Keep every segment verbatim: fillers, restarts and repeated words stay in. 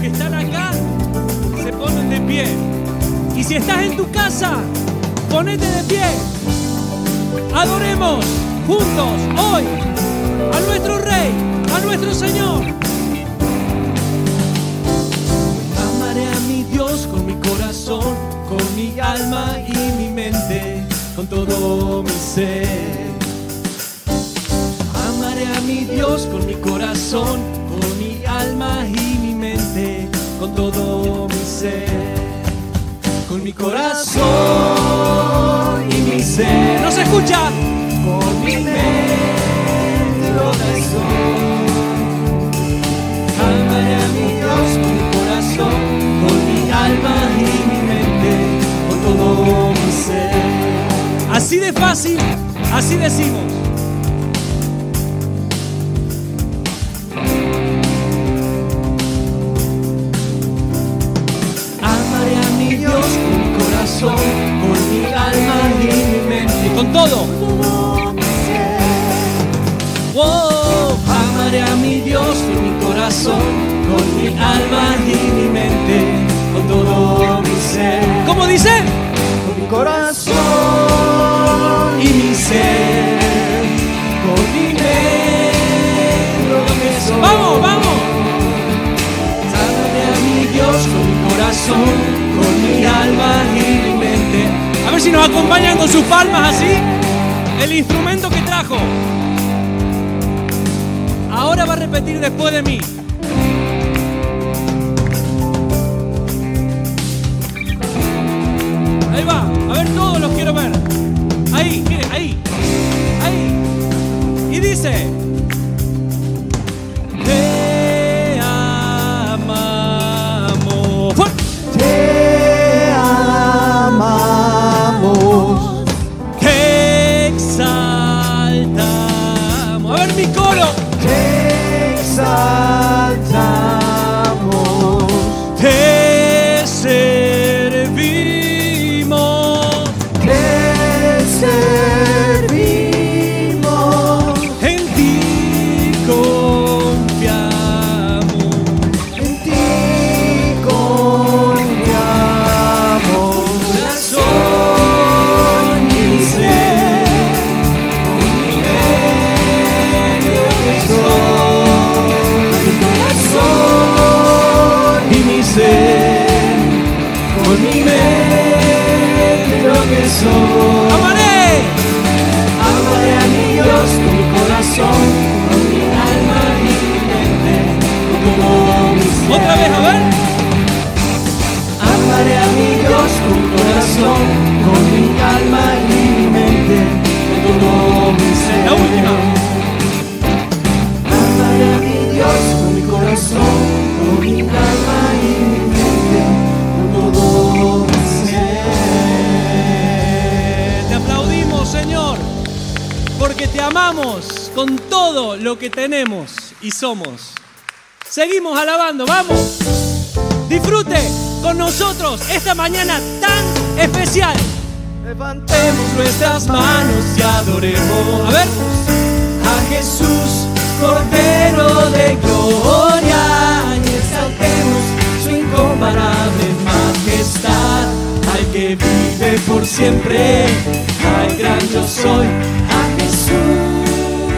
que están acá se ponen de pie. Y si estás en tu casa, ponete de pie. Adoremos juntos hoy a nuestro Rey, a nuestro Señor. Amaré a mi Dios con mi corazón, con mi alma y mi mente, con todo mi ser. Amaré a mi Dios con mi corazón, con mi alma y mi mente, con todo mi ser. Con mi corazón y mi ser. ¿No se escucha? Con mi mente lo que soy. Amaré a mi Dios con mi corazón, con mi alma y mi mente, con todo mi ser. Así de fácil, así decimos. Amaré a mi Dios con mi corazón, con mi alma y mi mente, con todo. Oh, amaré a mi Dios con mi corazón, con mi alma y mi mente, con todo mi ser. ¿Cómo dice? Con mi corazón y mi ser, con mi mente, lo que soy. ¡Vamos, vamos! Amaré a mi Dios con mi corazón, con mi alma y mi mente. A ver si nos acompañan con sus palmas así, el instrumento que trajo. Ahora va a repetir después de mí. Ahí va, a ver, todos los quiero ver. Ahí, miren, ahí, ahí. Y dice: te amamos. ¡Fuerte! Te amamos. Te exaltamos. A ver mi coro. Te exaltamos. Te servimos. Te servimos. En ti confiamos. En ti confiamos. Corazón y ser, con mi medio que soy. Mi corazón y mi ser, con mi medio que soy. Amaré, amaré a mi Dios con mi corazón, con mi alma y mi mente, con todo mi ser. Otra vez, a ver. Amaré a mi Dios con mi corazón, con mi alma y mi mente, con todo mi ser. La última. Amaré a mi Dios con mi corazón, con mi alma y mi mente, con todo mi ser. Te aplaudimos, Señor, porque te amamos con todo lo que tenemos y somos. Seguimos alabando, vamos. Disfrute con nosotros esta mañana tan especial. Levantemos nuestras manos y adoremos. A ver. A Jesús, Cordero de gloria, y exaltemos su incomparable majestad. Al que vive por siempre, al gran yo soy, a Jesús.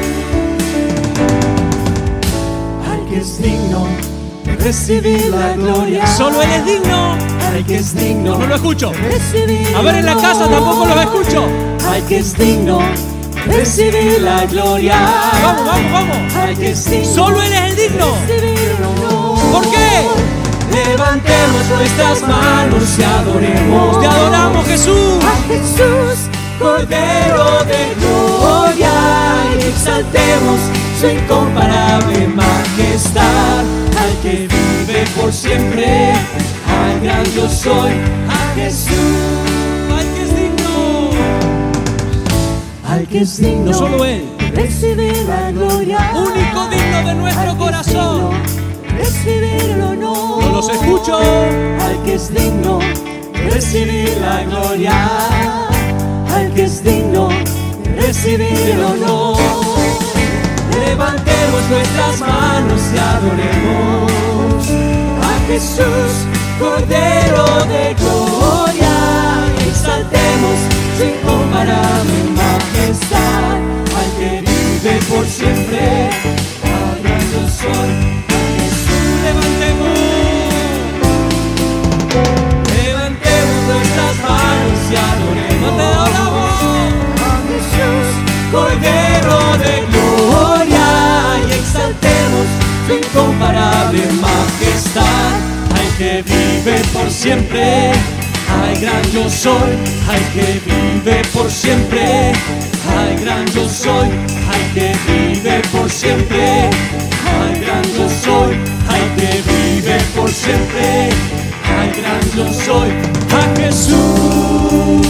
Al que es digno de recibir la gloria. Solo Él es digno. Al que es digno. No lo escucho. A ver, en la casa tampoco los escucho. Al que es digno de recibir la gloria. Vamos, vamos, vamos. Al que es digno. Solo Él es el digno. ¿Por qué? Levantemos nuestras manos y adoremos. Te adoramos, Jesús. A Jesús, Cordero de gloria, y exaltemos su incomparable majestad. Al que vive por siempre, al gran yo soy, a Jesús. Al que es digno. al que es digno, No solo Él, recibir la gloria, único digno de nuestro corazón. recibir el honor. No los escucho. Al que es digno, recibir la gloria, al que es digno, recibir el honor. Levantemos nuestras manos y adoremos a Jesús, Cordero de gloria, exaltemos su incomparable majestad, al que vive por siempre, al gran yo soy, a Jesús. Levantemos, levantemos nuestras manos y adoremos, te adoramos a Jesús, Cordero de gloria, y exaltemos su incomparable majestad, al que vive por siempre, al gran yo soy, al que vive por siempre, al gran yo soy, al que vive por siempre, al gran yo soy, al que vive por siempre, al gran yo soy, a Jesús.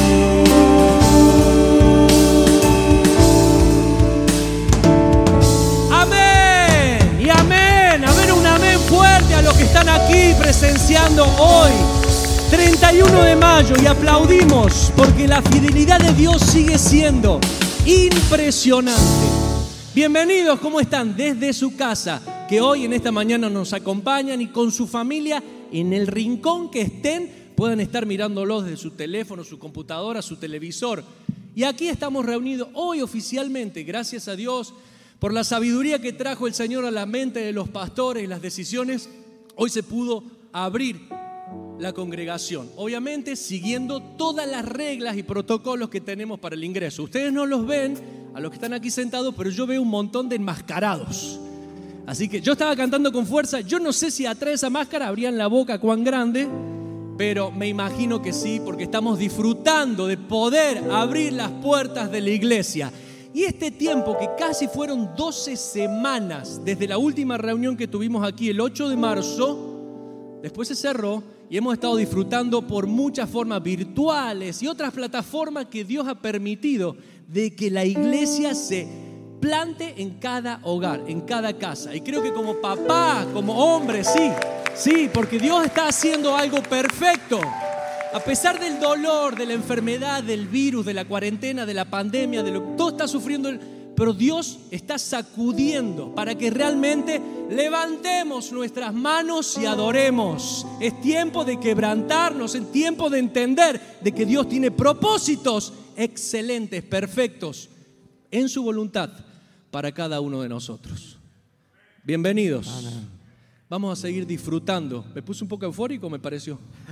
Amén y amén, amén, un amén fuerte a los que están aquí presenciando hoy, treinta y uno de mayo, y aplaudimos porque la fidelidad de Dios sigue siendo impresionante. Bienvenidos, ¿cómo están? Desde su casa, que hoy en esta mañana nos acompañan, y con su familia en el rincón que estén, puedan estar mirándolos desde su teléfono, su computadora, su televisor. Y aquí estamos reunidos hoy oficialmente, gracias a Dios, por la sabiduría que trajo el Señor a la mente de los pastores y las decisiones. Hoy se pudo abrir la congregación, obviamente siguiendo todas las reglas y protocolos que tenemos para el ingreso. Ustedes no los ven a los que están aquí sentados, pero yo veo un montón de enmascarados. Así que yo estaba cantando con fuerza. Yo no sé si atrás de esa máscara abrían la boca cuán grande, pero me imagino que sí, porque estamos disfrutando de poder abrir las puertas de la iglesia. Y este tiempo, que casi fueron doce semanas desde la última reunión que tuvimos aquí el ocho de marzo, después se cerró, y hemos estado disfrutando por muchas formas virtuales y otras plataformas que Dios ha permitido de que la iglesia se plante en cada hogar, en cada casa. Y creo que como papá, como hombre, sí, sí, porque Dios está haciendo algo perfecto. A pesar del dolor, de la enfermedad, del virus, de la cuarentena, de la pandemia, de lo que todo está sufriendo el... Pero Dios está sacudiendo para que realmente levantemos nuestras manos y adoremos. Es tiempo de quebrantarnos, es tiempo de entender de que Dios tiene propósitos excelentes, perfectos, en su voluntad para cada uno de nosotros. Bienvenidos. Amén. Vamos a seguir disfrutando. Me puse un poco eufórico, me pareció.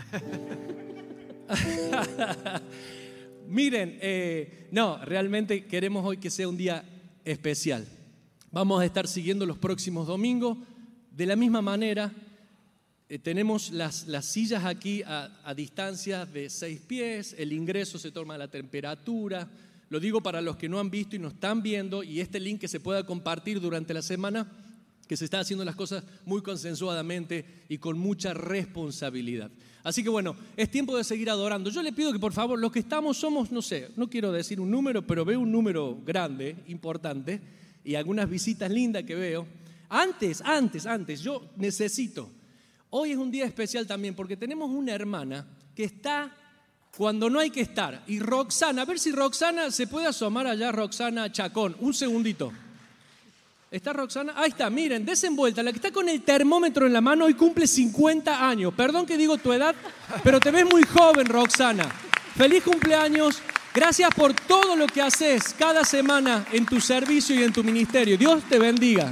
Miren, eh, no, realmente queremos hoy que sea un día especial. Vamos a estar siguiendo los próximos domingos. De la misma manera, eh, tenemos las, las sillas aquí a, a distancia de seis pies, el ingreso se toma la temperatura. Lo digo para los que no han visto y no están viendo, y este link que se pueda compartir durante la semana, que se está haciendo las cosas muy consensuadamente y con mucha responsabilidad. Así que bueno, es tiempo de seguir adorando. Yo le pido que por favor, los que estamos somos, no sé, no quiero decir un número, pero veo un número grande, importante, y algunas visitas lindas que veo. Antes, antes, antes, yo necesito, hoy es un día especial también porque tenemos una hermana que está cuando no hay que estar. Y Roxana, a ver si Roxana se puede asomar allá, Roxana Chacón, un segundito. ¿Está Roxana? Ahí está, miren, desenvuelta, la que está con el termómetro en la mano, hoy cumple cincuenta años. Perdón que digo tu edad, pero te ves muy joven, Roxana. Feliz cumpleaños. Gracias por todo lo que haces cada semana en tu servicio y en tu ministerio. Dios te bendiga.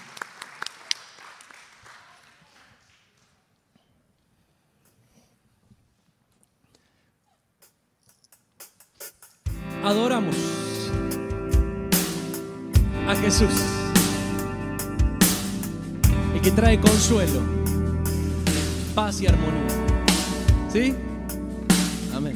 Adoramos a Jesús, el que trae consuelo, paz y armonía. ¿Sí? Amén.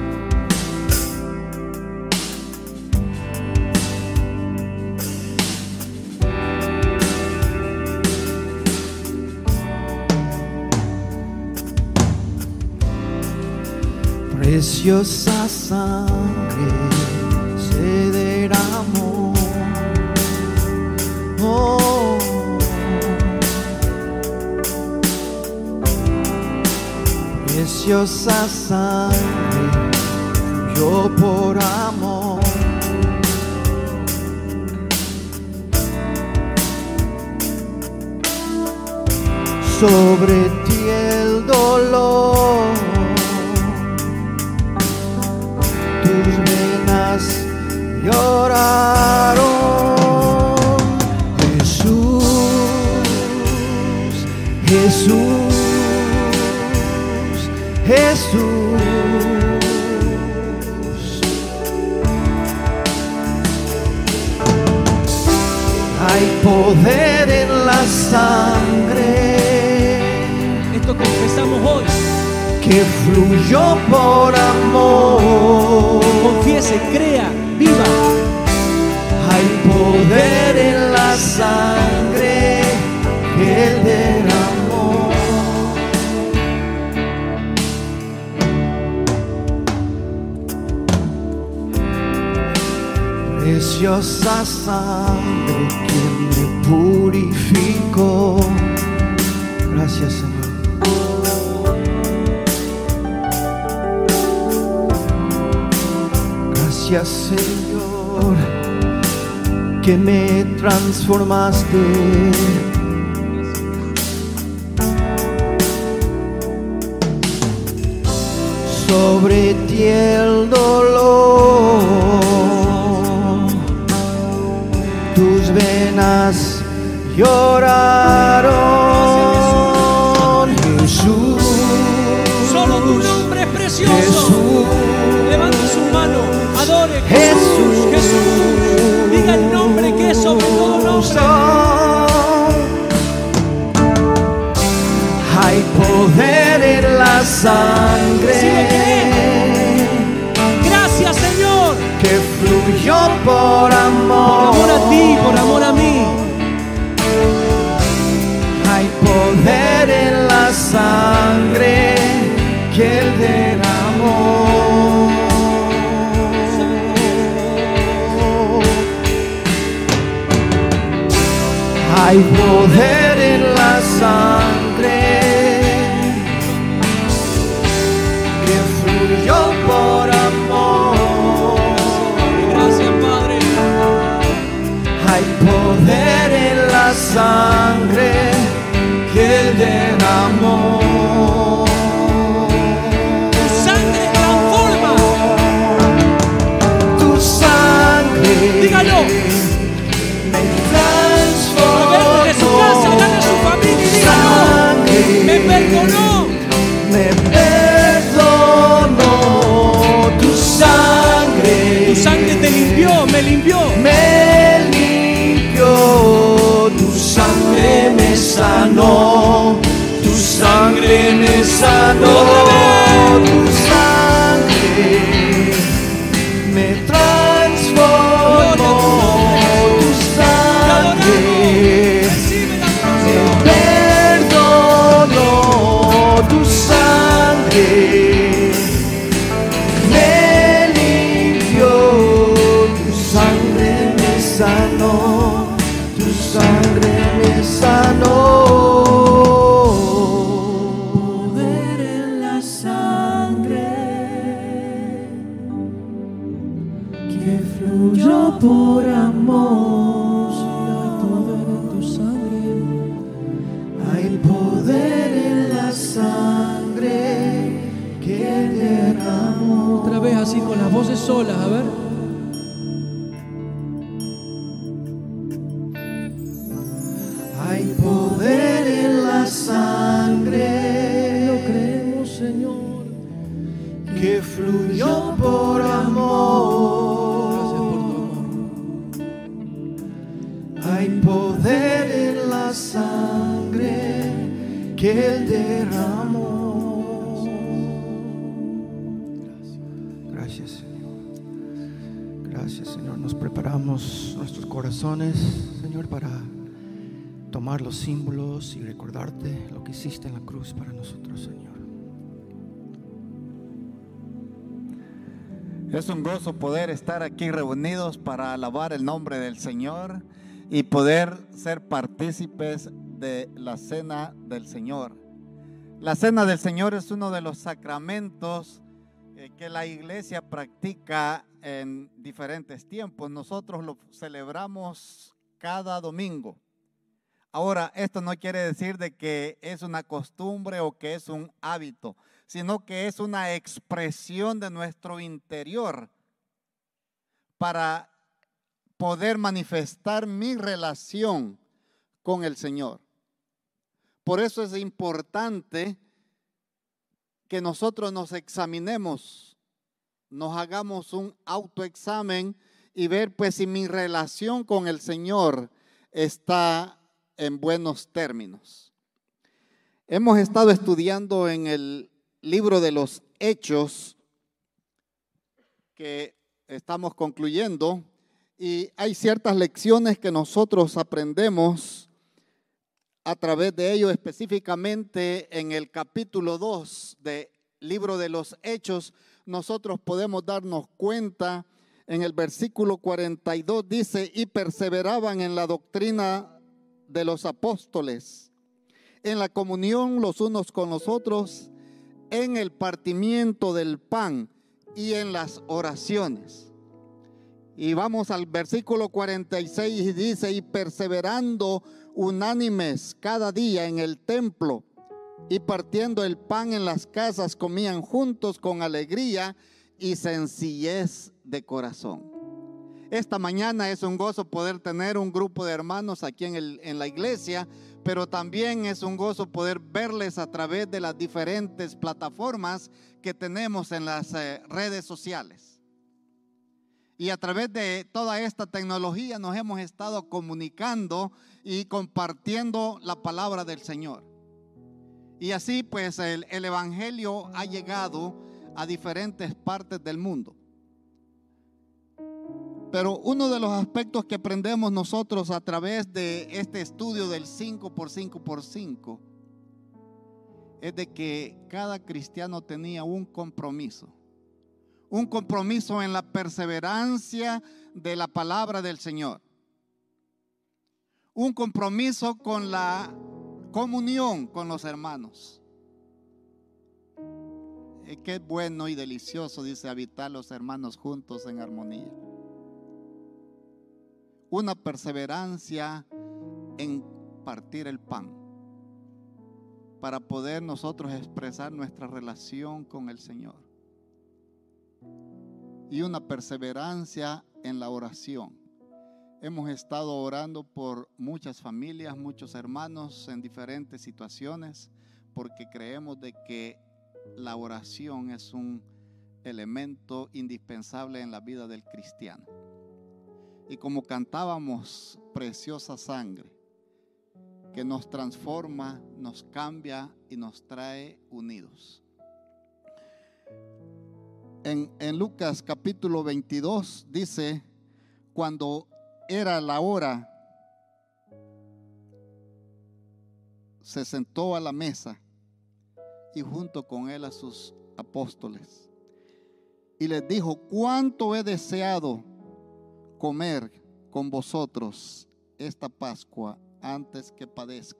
Preciosa sangre se derramó, oh, preciosa sangre fluyó por amor, sobre tierra dolor, tus venas lloraron. Jesús, Jesús, Jesús. Hay poder en la sangre, esto que empezamos hoy, que fluyó por amor. confiese, crea, viva. Hay poder en la sangre que derramó. Preciosa sangre que me purificó. Gracias, Señor. Gracias, Señor, que me transformaste. Sobre ti el dolor, tus venas lloraron. Jesús, Solo tu nombre es precioso. Jesús, Levante su mano, adore. Jesús, Jesús, Jesús. Diga el nombre que es sobre todo nombre. Hay poder en la sangre, Si lo cree. Gracias, Señor, que fluyó por amor. por amor a ti, por amor a mí. Hay poder en la sangre que Él derramó. Hay poder en la sangre que fluyó por amor. Gracias, Padre. Hay poder en la sangre que Él derramó. Tu sangre transforma. Tu sangre, Dígalo. me transformó. Verde de su casa, gane su familia y dígalo. Sangre, Me perdonó. me perdonó. Tu sangre, Tu sangre te limpió, me limpió. me limpió. Tu sangre me sanó. Tu sangre me sanó. Tu sangre me transformó. Tu sangre Recibe la me adoración. perdonó. Tu sangre me limpió. Tu sangre me sanó. Tu sangre me sanó. Poder en la sangre que fluyó por amor. Hay poder en tu sangre. Hay poder en la sangre que derramó. Otra vez así con las voces solas, a ver. Hay poder en la sangre, Lo creemos, Señor. que fluyó por amor. Gracias por tu amor. Hay poder en la sangre que Él derramó. Gracias, Señor. Gracias, Señor. Nos preparamos nuestros corazones, Señor, para tomar los símbolos y recordarte lo que hiciste en la cruz para nosotros, Señor. Es un gozo poder estar aquí reunidos para alabar el nombre del Señor y poder ser partícipes de la cena del Señor. La cena del Señor es uno de los sacramentos eh, que la iglesia practica en diferentes tiempos. Nosotros lo celebramos cada domingo. Ahora, esto no quiere decir de que es una costumbre o que es un hábito, sino que es una expresión de nuestro interior para poder manifestar mi relación con el Señor. Por eso es importante que nosotros nos examinemos, nos hagamos un autoexamen y ver pues si mi relación con el Señor está en buenos términos. Hemos estado estudiando en el libro de los Hechos que estamos concluyendo y hay ciertas lecciones que nosotros aprendemos a través de ello, específicamente en el capítulo dos del libro de los Hechos. Nosotros podemos darnos cuenta en el versículo cuarenta y dos, dice: y perseveraban en la doctrina de los apóstoles, en la comunión los unos con los otros, en el partimiento del pan y en las oraciones. Y vamos al versículo cuarenta y seis y dice: y perseverando unánimes cada día en el templo y partiendo el pan en las casas, comían juntos con alegría y sencillez de corazón. Esta mañana es un gozo poder tener un grupo de hermanos aquí en, el, en la iglesia, pero también es un gozo poder verles a través de las diferentes plataformas que tenemos en las eh, redes sociales. Y a través de toda esta tecnología nos hemos estado comunicando y compartiendo la palabra del Señor. Y así pues el, el evangelio ha llegado a diferentes partes del mundo. Pero uno de los aspectos que aprendemos nosotros a través de este estudio del cinco por cinco por cinco es de que cada cristiano tenía un compromiso. Un compromiso en la perseverancia de la palabra del Señor. Un compromiso con la comunión con los hermanos. Eh, qué bueno y delicioso, dice, habitar los hermanos juntos en armonía. Una perseverancia en partir el pan para poder nosotros expresar nuestra relación con el Señor. Y una perseverancia en la oración. Hemos estado orando por muchas familias, muchos hermanos en diferentes situaciones, porque creemos de que la oración es un elemento indispensable en la vida del cristiano. Y como cantábamos, preciosa sangre, que nos transforma, nos cambia y nos trae unidos. En, en Lucas capítulo veintidós dice: cuando era la hora, se sentó a la mesa y junto con él a sus apóstoles y les dijo: cuánto he deseado comer con vosotros esta Pascua antes que padezca,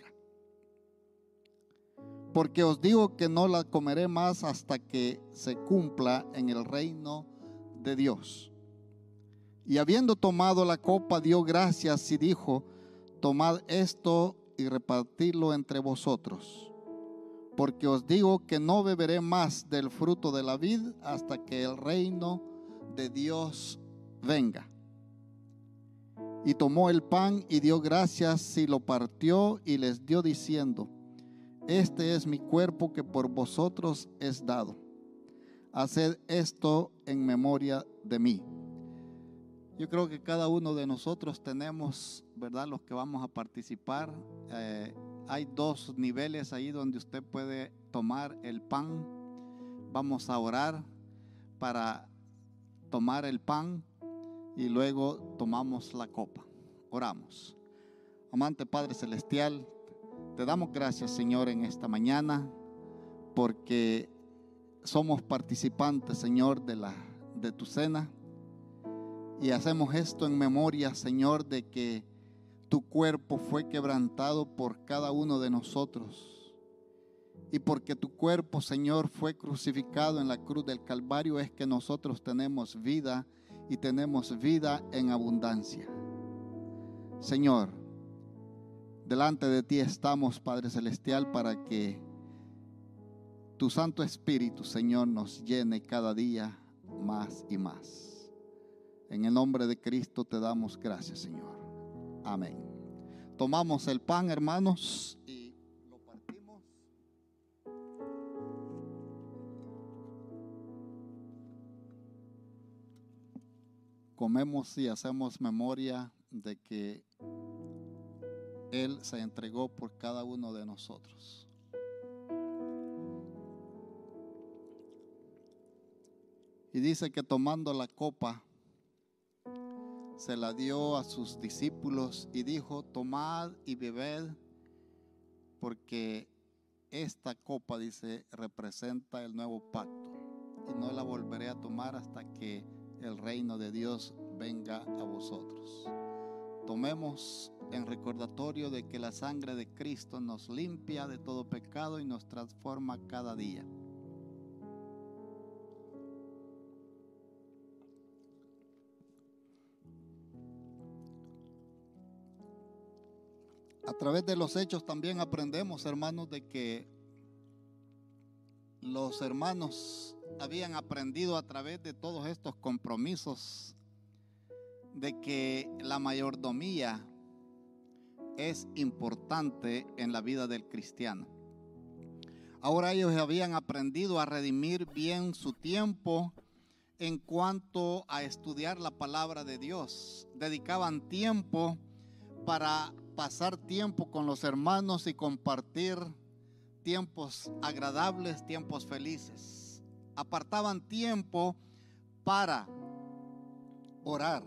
porque os digo que no la comeré más hasta que se cumpla en el reino de Dios. Y habiendo tomado la copa, dio gracias y dijo: tomad esto y repartidlo entre vosotros, porque os digo que no beberé más del fruto de la vid hasta que el reino de Dios venga. Y tomó el pan y dio gracias y lo partió y les dio diciendo: este es mi cuerpo que por vosotros es dado. Haced esto en memoria de mí. Yo creo que cada uno de nosotros tenemos, ¿verdad?, los que vamos a participar. Eh, hay dos niveles ahí donde usted puede tomar el pan. Vamos a orar para tomar el pan y luego tomamos la copa. Oramos. Amante Padre Celestial, te damos gracias, Señor, en esta mañana, porque somos participantes, Señor, de, la, de tu cena. Y hacemos esto en memoria, Señor, de que tu cuerpo fue quebrantado por cada uno de nosotros. Y porque tu cuerpo, Señor, fue crucificado en la cruz del Calvario, es que nosotros tenemos vida y tenemos vida en abundancia. Señor, delante de ti estamos, Padre Celestial, para que tu Santo Espíritu, Señor, nos llene cada día más y más. En el nombre de Cristo te damos gracias, Señor. Amén. Tomamos el pan, hermanos, y lo partimos. Comemos y hacemos memoria de que Él se entregó por cada uno de nosotros. Y dice que tomando la copa, se la dio a sus discípulos y dijo: tomad y bebed, porque esta copa, dice, representa el nuevo pacto, y no la volveré a tomar hasta que el reino de Dios venga a vosotros. Tomemos en recordatorio de que la sangre de Cristo nos limpia de todo pecado y nos transforma cada día. A través de los hechos también aprendemos, hermanos, de que los hermanos habían aprendido a través de todos estos compromisos de que la mayordomía es importante en la vida del cristiano. Ahora ellos habían aprendido a redimir bien su tiempo en cuanto a estudiar la palabra de Dios. Dedicaban tiempo para pasar tiempo con los hermanos y compartir tiempos agradables, tiempos felices. Apartaban tiempo para orar,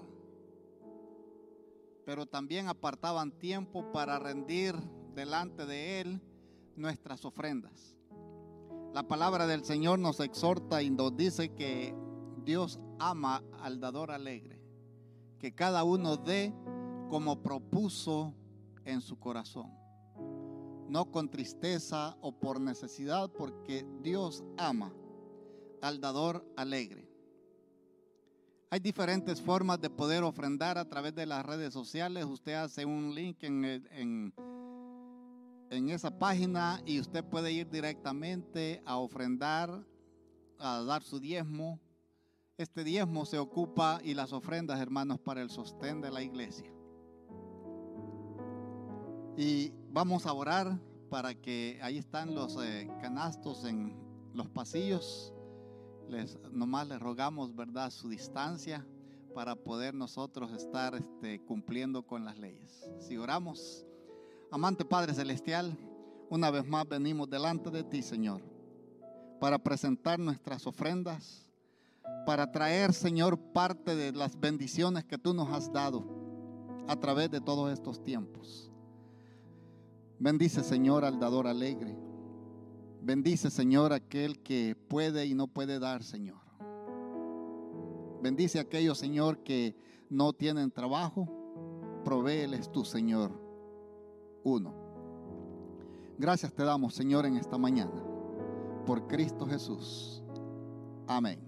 pero también apartaban tiempo para rendir delante de Él nuestras ofrendas. La palabra del Señor nos exhorta y nos dice que Dios ama al dador alegre, que cada uno dé como propuso en su corazón, no con tristeza o por necesidad, porque Dios ama al dador alegre. Hay diferentes formas de poder ofrendar a través de las redes sociales. Usted hace un link en, en, en esa página y usted puede ir directamente a ofrendar, a dar su diezmo. Este diezmo se ocupa, y las ofrendas, hermanos, para el sostén de la iglesia. Y vamos a orar para que ahí están los eh, canastos en los pasillos. Les, nomás les rogamos, ¿verdad?, su distancia para poder nosotros estar este, cumpliendo con las leyes. Si oramos. Amante Padre Celestial, una vez más venimos delante de ti, Señor, para presentar nuestras ofrendas, para traer, Señor, parte de las bendiciones que tú nos has dado a través de todos estos tiempos. Bendice, Señor, al dador alegre. Bendice, Señor, aquel que puede y no puede dar, Señor. Bendice a aquellos, Señor, que no tienen trabajo. Provéeles tú, Señor, uno. Gracias te damos, Señor, en esta mañana. Por Cristo Jesús. Amén.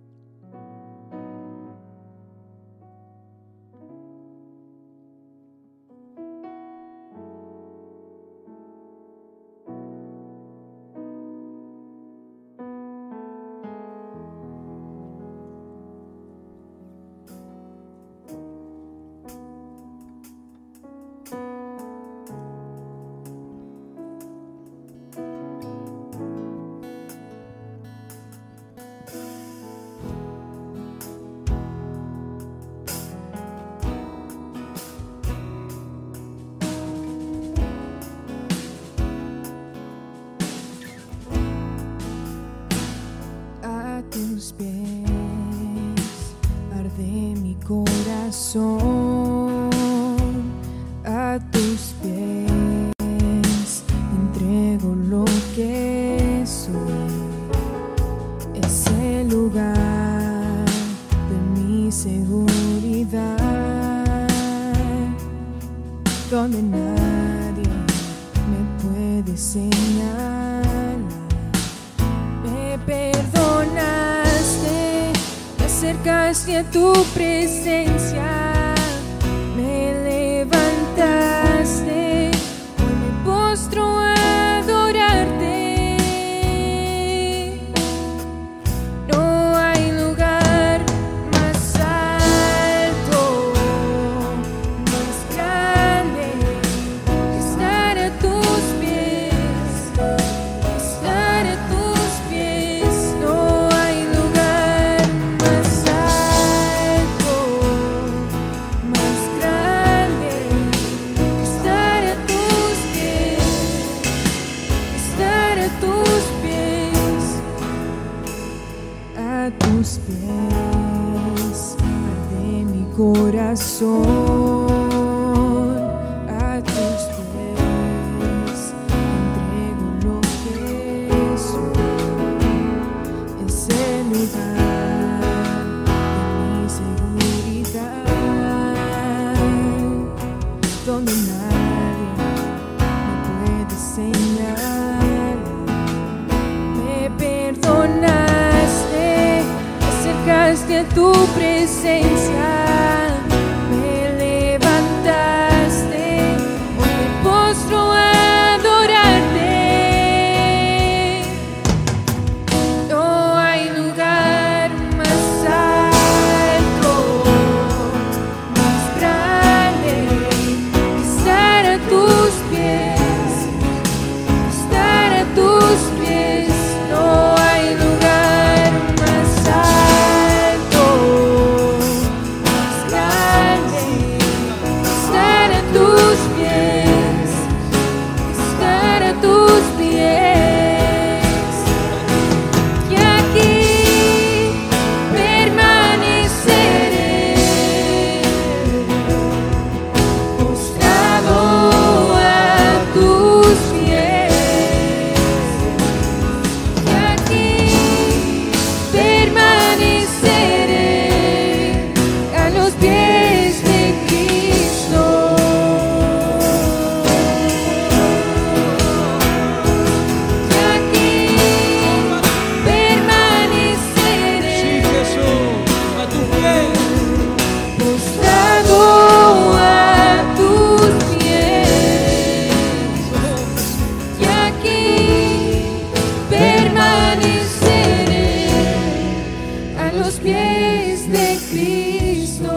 tus pies arde mi corazón, a tus pies entrego lo que soy. Es el lugar de mi seguridad, donde nadie me puede señalar. Me perdonaste, me acercaste a tu presencia, me levantaste corazón a tus pies. Entrego lo que soy. Es el lugar de mi seguridad, donde nadie me puede señalar. Me perdonaste, me acercaste a tu presencia, me levantaste, hoy me postro a adorarte. No hay lugar más alto, más grande que estar a tus pies, estar a tus pies. No hay lugar más alto, más grande que estar a tus pies, estar a tus pies. Y aquí permaneceré, postrado a tus pies. Y aquí permaneceré a los pies de Cristo. Y aquí permaneceré, Sí, Jesús, a tus pies. postrado a tus pies. Y aquí permaneceré a los pies de Cristo.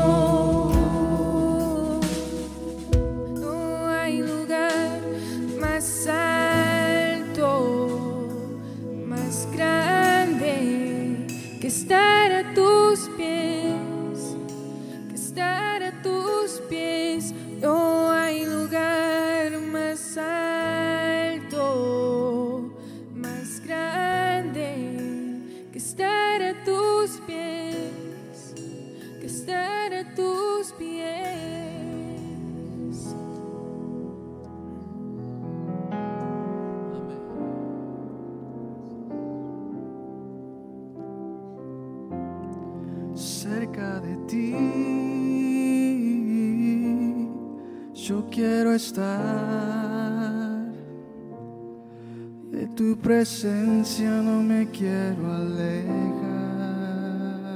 No hay lugar más alto, más grande que estar a tus pies, que estar a tus pies. No hay lugar más alto, más grande que estar a tus pies, que estar a tus pies. Cerca de ti, yo quiero estar. De tu presencia no me quiero alejar.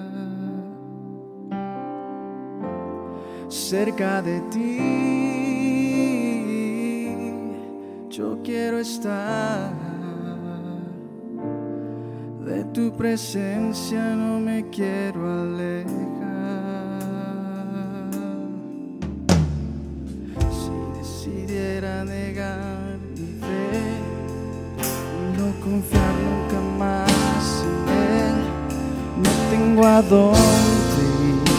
Cerca de ti, yo quiero estar. De tu presencia no me quiero alejar. Si decidiera negar mi fe y no confiar nunca más en Él, no tengo a dónde ir,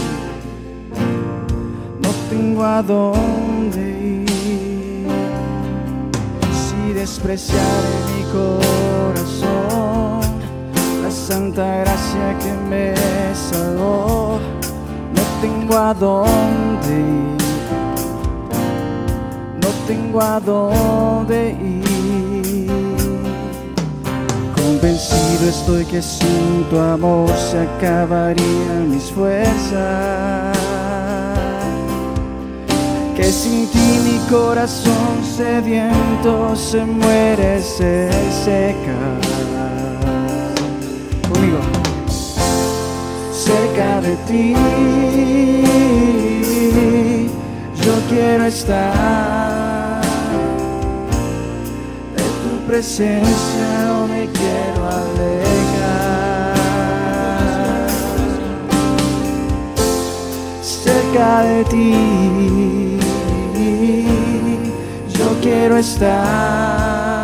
no tengo a dónde ir. Si despreciaré mi corazón, la santa gracia que me salvó, no tengo a dónde ir, no tengo a dónde ir. Convencido estoy que sin tu amor se acabarían mis fuerzas, que sin ti mi corazón sediento se muere, se seca. Conmigo. Cerca de ti, yo quiero estar. De tu presencia no me quiero alejar. Cerca de ti, yo quiero estar.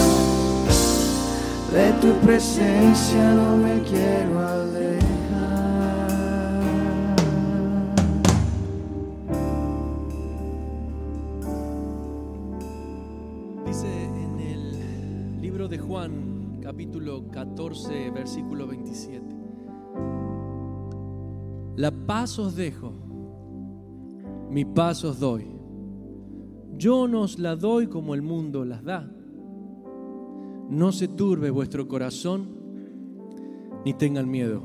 De tu presencia no me quiero alejar. Dice en el libro de Juan, capítulo catorce, versículo veintisiete: La paz os dejo, mi paz os doy. Yo no os la doy como el mundo las da. No se turbe vuestro corazón, ni tengan miedo.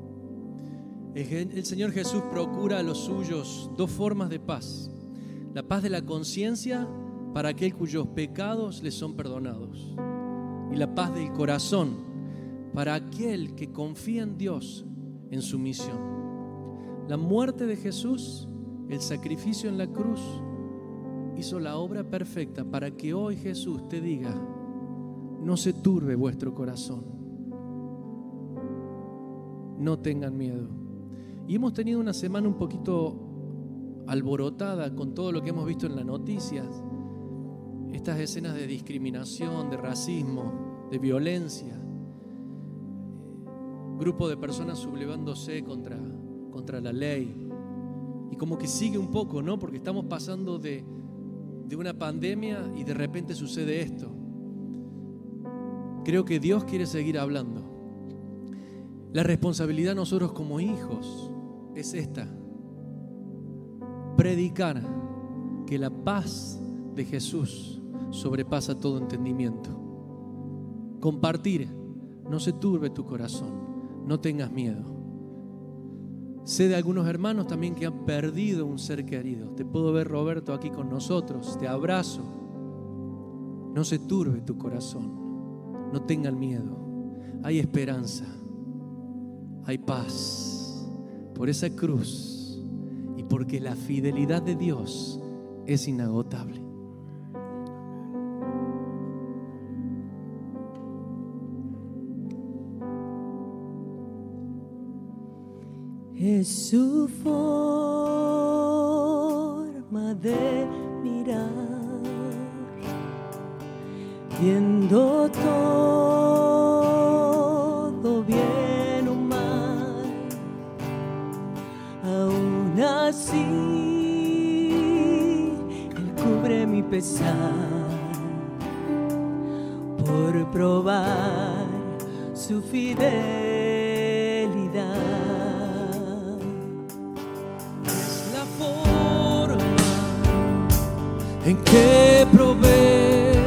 El Señor Jesús procura a los suyos dos formas de paz. La paz de la conciencia para aquel cuyos pecados les son perdonados. Y la paz del corazón para aquel que confía en Dios en su misión. La muerte de Jesús, el sacrificio en la cruz, hizo la obra perfecta para que hoy Jesús te diga: no se turbe vuestro corazón, no tengan miedo. Y hemos tenido una semana un poquito alborotada con todo lo que hemos visto en las noticias, estas escenas de discriminación, de racismo, de violencia, grupo de personas sublevándose contra, contra la ley. Y como que sigue un poco, ¿no? Porque estamos pasando de, de una pandemia y de repente sucede esto. Creo que Dios quiere seguir hablando. La responsabilidad de nosotros como hijos es esta: predicar que la paz de Jesús sobrepasa todo entendimiento. Compartir: no se turbe tu corazón, no tengas miedo. Sé de algunos hermanos también que han perdido un ser querido. Te puedo ver, Roberto, aquí con nosotros. Te abrazo. No se turbe tu corazón, no tengan miedo. Hay esperanza, hay paz por esa cruz y porque la fidelidad de Dios es inagotable. Es su forma de mirar, viendo todo bien o mal. Aún así, Él cubre mi pesar por probar su fidelidad. En que provee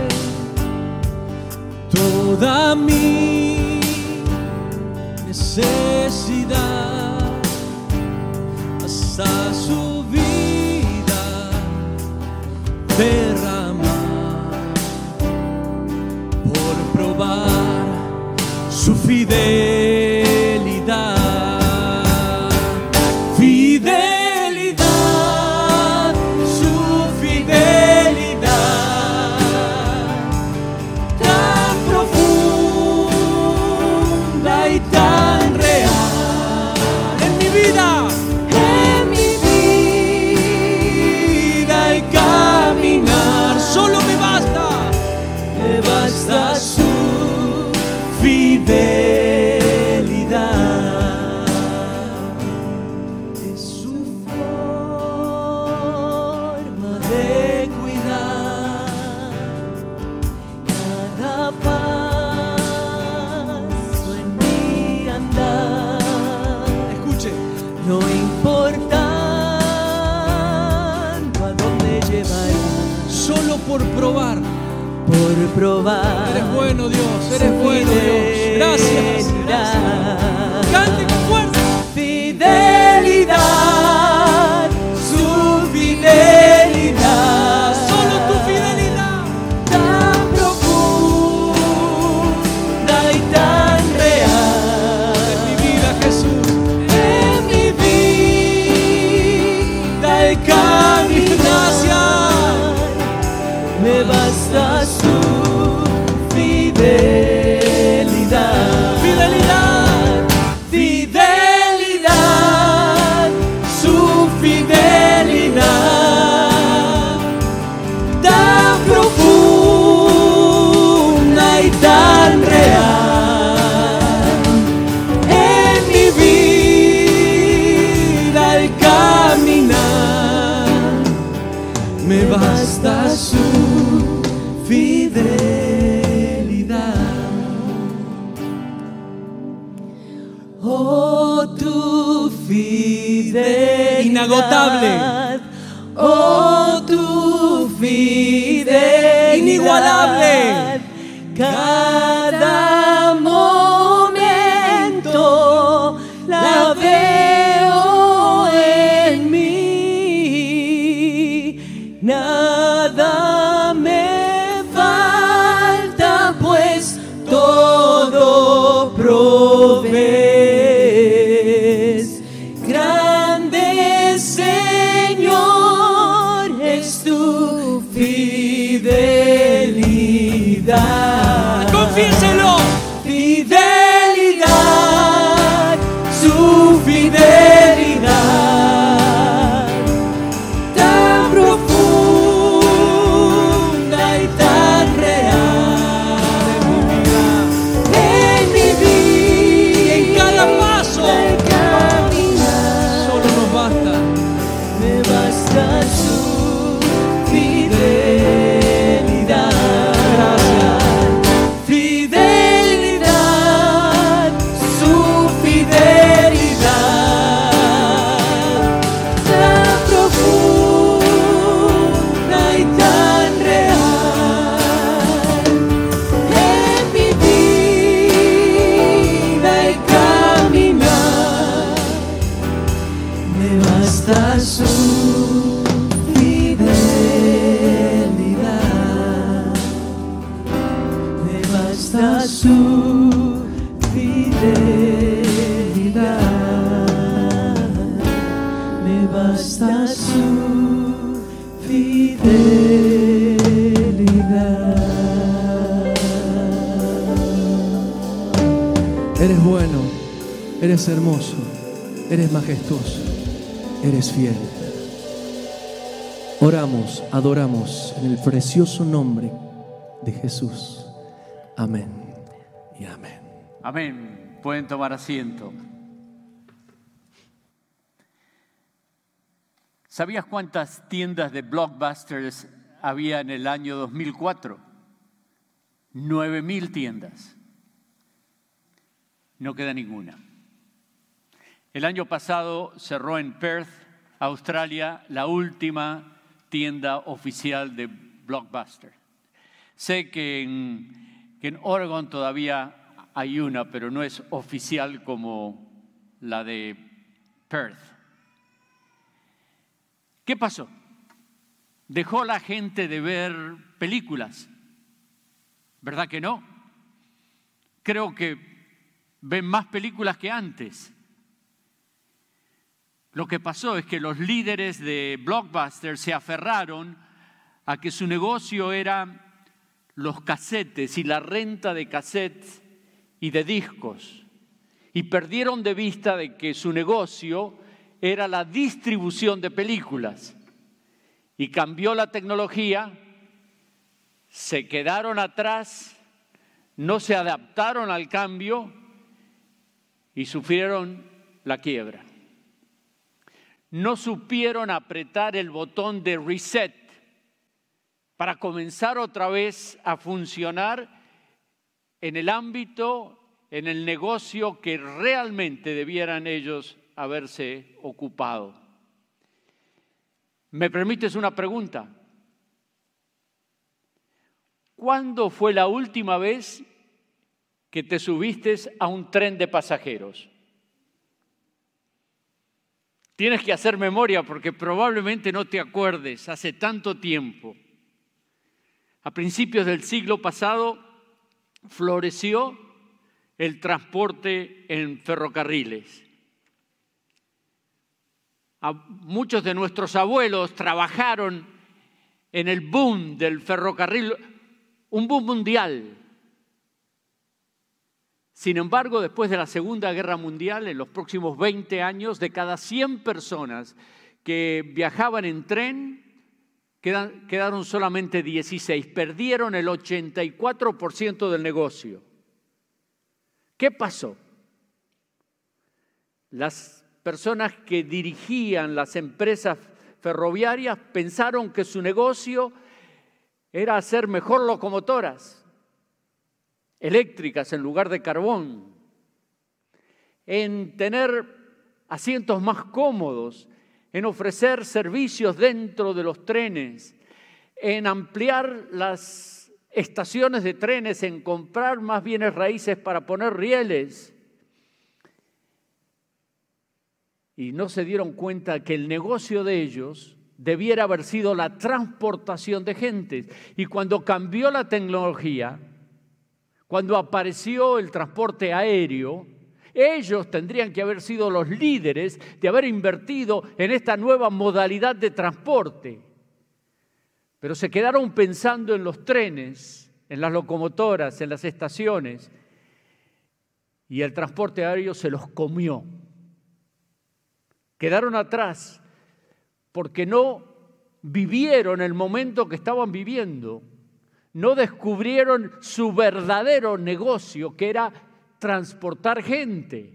toda mi necesidad, hasta su vida derramar por probar su fidelidad. Fidelidad. Por probar, por probar. Eres bueno, Dios, eres bueno, Dios. Gracias, gracias. Cante con fuerza. Fidelidad, su fidelidad, solo tu fidelidad, tan profunda y tan real. En mi vida, Jesús, en mi vida el caminar, me basta su fidelidad. Fidelidad, fidelidad, su fidelidad, tan profunda y tan real. En mi vida al caminar, me basta su fidelidad. Oh, tu fidelidad, inagotable. cada momento la veo en mí. Nada me falta, pues todo provees. Grande Señor es tu fidelidad. Confiéselo. Fidelidad, su fidelidad, tan profunda y tan real en mi vida, En cada paso. en caminar. Solo nos basta. Me basta su fidelidad. Fidelidad, su fidelidad, tan profunda y tan real en mi vida y caminar. Me basta su fidelidad, me basta su fidelidad, me basta su fidelidad. Eres bueno, eres hermoso, eres majestuoso, eres fiel. Oramos, adoramos en el precioso nombre de Jesús. Amén y amén. Amén. Pueden tomar asiento. ¿Sabías cuántas tiendas de Blockbusters había en el año dos mil cuatro? Nueve mil tiendas. No queda ninguna. El año pasado cerró en Perth, Australia, la última tienda oficial de Blockbuster. Sé que en, que en Oregon todavía hay una, pero no es oficial como la de Perth. ¿Qué pasó? Dejó la gente de ver películas, ¿verdad que no? Creo que ven más películas que antes. Lo que pasó es que los líderes de Blockbuster se aferraron a que su negocio era los casetes y la renta de cassettes y de discos, y perdieron de vista de que su negocio era la distribución de películas, y cambió la tecnología, se quedaron atrás, no se adaptaron al cambio y sufrieron la quiebra. No supieron apretar el botón de reset para comenzar otra vez a funcionar en el ámbito, en el negocio que realmente debieran ellos haberse ocupado. ¿Me permites una pregunta? ¿Cuándo fue la última vez que te subiste a un tren de pasajeros? Tienes que hacer memoria porque probablemente no te acuerdes, hace tanto tiempo. A principios del siglo pasado floreció el transporte en ferrocarriles. A muchos de nuestros abuelos trabajaron en el boom del ferrocarril, un boom mundial. Sin embargo, después de la Segunda Guerra Mundial, en los próximos veinte años, de cada cien personas que viajaban en tren, quedaron solamente dieciséis. Perdieron el ochenta y cuatro por ciento del negocio. ¿Qué pasó? Las personas que dirigían las empresas ferroviarias pensaron que su negocio era hacer mejor locomotoras eléctricas en lugar de carbón, en tener asientos más cómodos, en ofrecer servicios dentro de los trenes, en ampliar las estaciones de trenes, en comprar más bienes raíces para poner rieles. Y no se dieron cuenta que el negocio de ellos debiera haber sido la transportación de gentes. Y cuando cambió la tecnología, cuando apareció el transporte aéreo, ellos tendrían que haber sido los líderes de haber invertido en esta nueva modalidad de transporte. Pero se quedaron pensando en los trenes, en las locomotoras, en las estaciones, y el transporte aéreo se los comió. Quedaron atrás porque no vivieron el momento que estaban viviendo, no descubrieron su verdadero negocio, que era transportar gente.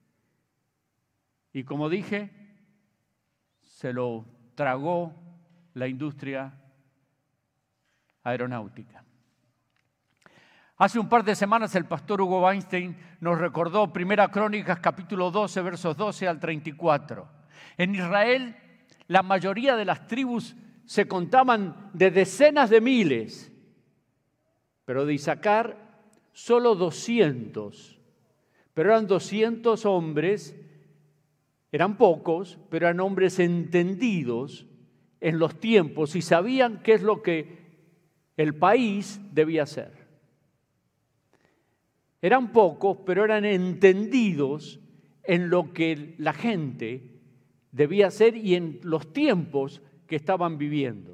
Y como dije, se lo tragó la industria aeronáutica. Hace un par de semanas el pastor Hugo Weinstein nos recordó Primera Crónicas capítulo doce, versos doce al treinta y cuatro. En Israel, la mayoría de las tribus se contaban de decenas de miles, pero de Isaacar solo doscientos. Pero eran doscientos hombres, eran pocos, pero eran hombres entendidos en los tiempos y sabían qué es lo que el país debía hacer. Eran pocos, pero eran entendidos en lo que la gente debía hacer y en los tiempos que estaban viviendo.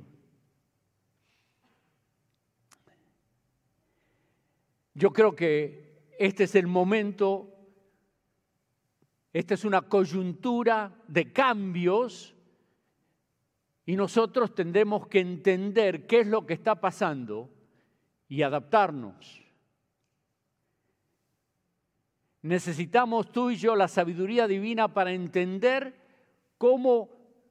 Yo creo que este es el momento, esta es una coyuntura de cambios y nosotros tendremos que entender qué es lo que está pasando y adaptarnos. Necesitamos tú y yo la sabiduría divina para entender cómo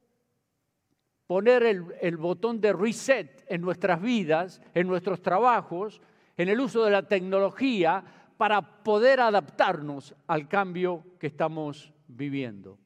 poner el, el botón de reset en nuestras vidas, en nuestros trabajos, en el uso de la tecnología, para poder adaptarnos al cambio que estamos viviendo.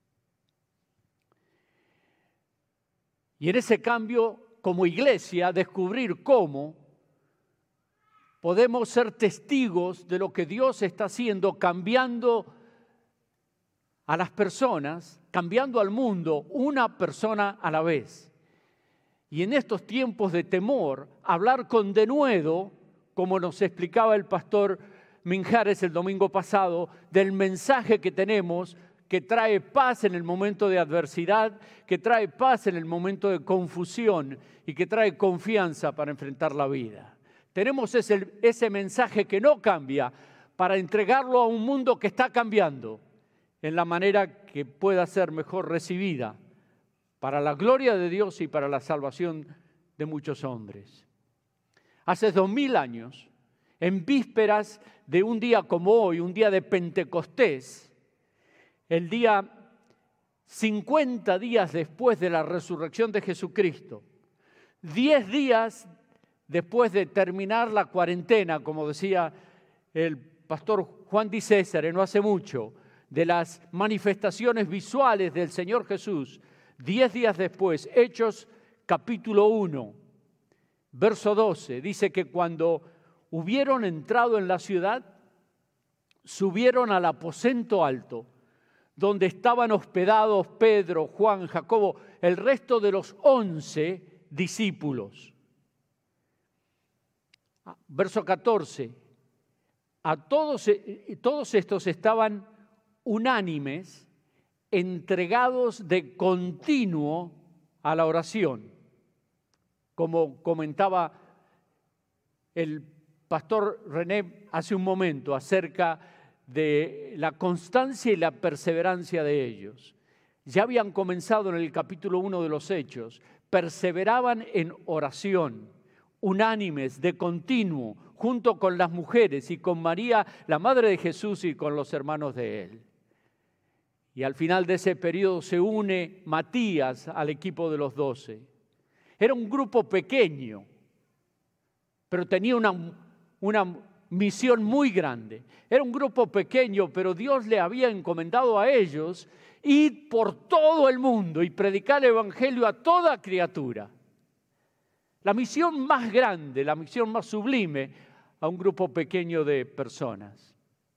Y en ese cambio, como iglesia, descubrir cómo podemos ser testigos de lo que Dios está haciendo, cambiando a las personas, cambiando al mundo, una persona a la vez. Y en estos tiempos de temor, hablar con denuedo, como nos explicaba el pastor Minjares el domingo pasado, del mensaje que tenemos, que trae paz en el momento de adversidad, que trae paz en el momento de confusión y que trae confianza para enfrentar la vida. Tenemos ese, ese mensaje que no cambia para entregarlo a un mundo que está cambiando en la manera que pueda ser mejor recibida para la gloria de Dios y para la salvación de muchos hombres. Hace dos mil años, en vísperas de un día como hoy, un día de Pentecostés, el día cincuenta días después de la resurrección de Jesucristo, diez días después de terminar la cuarentena, como decía el pastor Juan Di César no hace mucho, de las manifestaciones visuales del Señor Jesús, diez días después, Hechos capítulo uno, verso doce, dice que cuando hubieron entrado en la ciudad, subieron al aposento alto, donde estaban hospedados Pedro, Juan, Jacobo, el resto de los once discípulos. Verso catorce, a todos, todos estos estaban unánimes, entregados de continuo a la oración. Como comentaba el pastor René hace un momento acerca de la constancia y la perseverancia de ellos. Ya habían comenzado en el capítulo uno de los Hechos, perseveraban en oración, unánimes, de continuo, junto con las mujeres y con María, la madre de Jesús, y con los hermanos de él. Y al final de ese periodo se une Matías al equipo de los doce. Era un grupo pequeño, pero tenía una, una misión muy grande. Era un grupo pequeño, pero Dios le había encomendado a ellos ir por todo el mundo y predicar el evangelio a toda criatura. la misión más grande, la misión más sublime a un grupo pequeño de personas.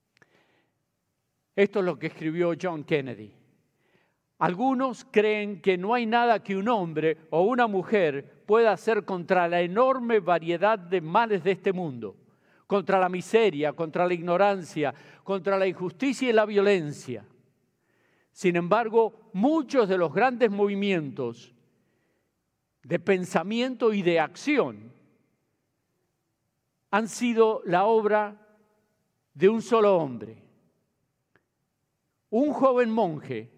Esto es lo que escribió John Kennedy. Algunos creen que no hay nada que un hombre o una mujer pueda hacer contra la enorme variedad de males de este mundo, contra la miseria, contra la ignorancia, contra la injusticia y la violencia. Sin embargo, muchos de los grandes movimientos de pensamiento y de acción han sido la obra de un solo hombre, un joven monje.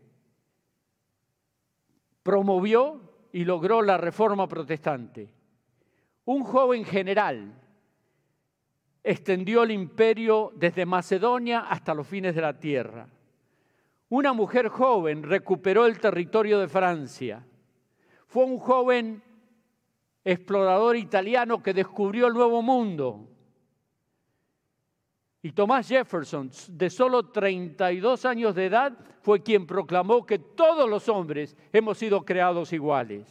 Promovió y logró la Reforma Protestante. Un joven general extendió el imperio desde Macedonia hasta los fines de la tierra. Una mujer joven recuperó el territorio de Francia. Fue un joven explorador italiano que descubrió el Nuevo Mundo. Y Thomas Jefferson, de solo treinta y dos años de edad, fue quien proclamó que todos los hombres hemos sido creados iguales.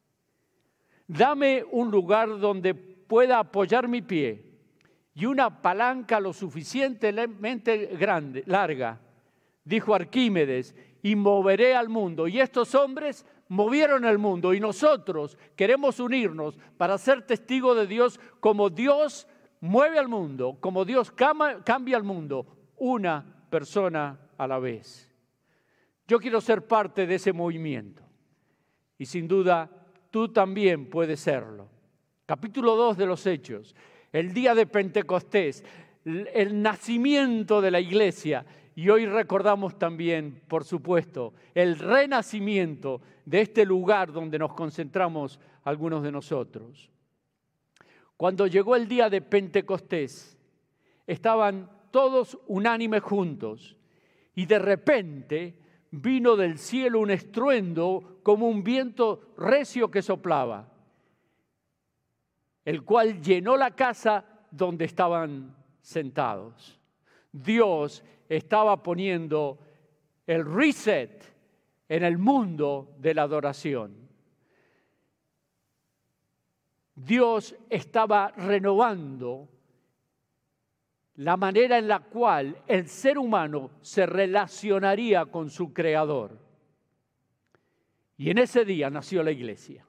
Dame un lugar donde pueda apoyar mi pie y una palanca lo suficientemente grande, larga, dijo Arquímedes, y moveré al mundo. Y estos hombres movieron el mundo y nosotros queremos unirnos para ser testigos de Dios como Dios mueve al mundo, como Dios cambia al mundo, una persona a la vez. Yo quiero ser parte de ese movimiento y sin duda tú también puedes serlo. Capítulo dos de los Hechos, el día de Pentecostés, el nacimiento de la iglesia y hoy recordamos también, por supuesto, el renacimiento de este lugar donde nos concentramos algunos de nosotros. Cuando llegó el día de Pentecostés, estaban todos unánimes juntos y de repente vino del cielo un estruendo como un viento recio que soplaba, el cual llenó la casa donde estaban sentados. Dios estaba poniendo el reset en el mundo de la adoración. Dios estaba renovando la manera en la cual el ser humano se relacionaría con su Creador. Y en ese día nació la iglesia.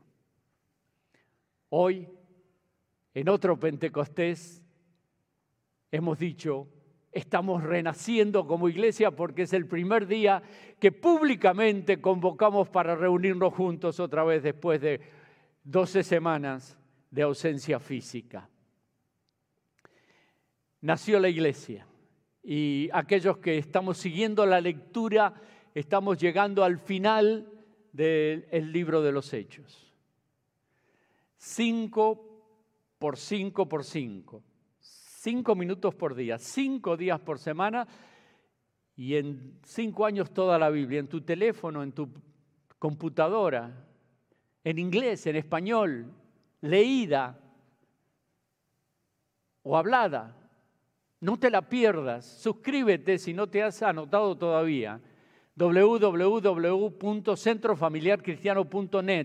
Hoy, en otro Pentecostés, hemos dicho, estamos renaciendo como iglesia porque es el primer día que públicamente convocamos para reunirnos juntos otra vez después de doce semanas de ausencia física. Nació la iglesia y aquellos que estamos siguiendo la lectura estamos llegando al final del libro de los Hechos. Cinco por cinco por cinco. Cinco minutos por día, cinco días por semana y en cinco años toda la Biblia, en tu teléfono, en tu computadora, en inglés, en español, leída o hablada. No te la pierdas. Suscríbete si no te has anotado todavía. doble u doble u doble u punto centro familiar cristiano punto net.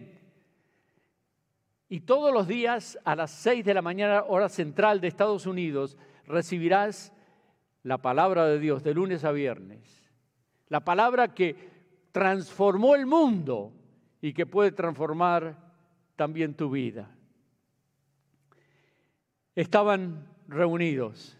Y todos los días a las seis de la mañana, hora central de Estados Unidos, recibirás la palabra de Dios de lunes a viernes. La palabra que transformó el mundo y que puede transformar también tu vida. Estaban reunidos.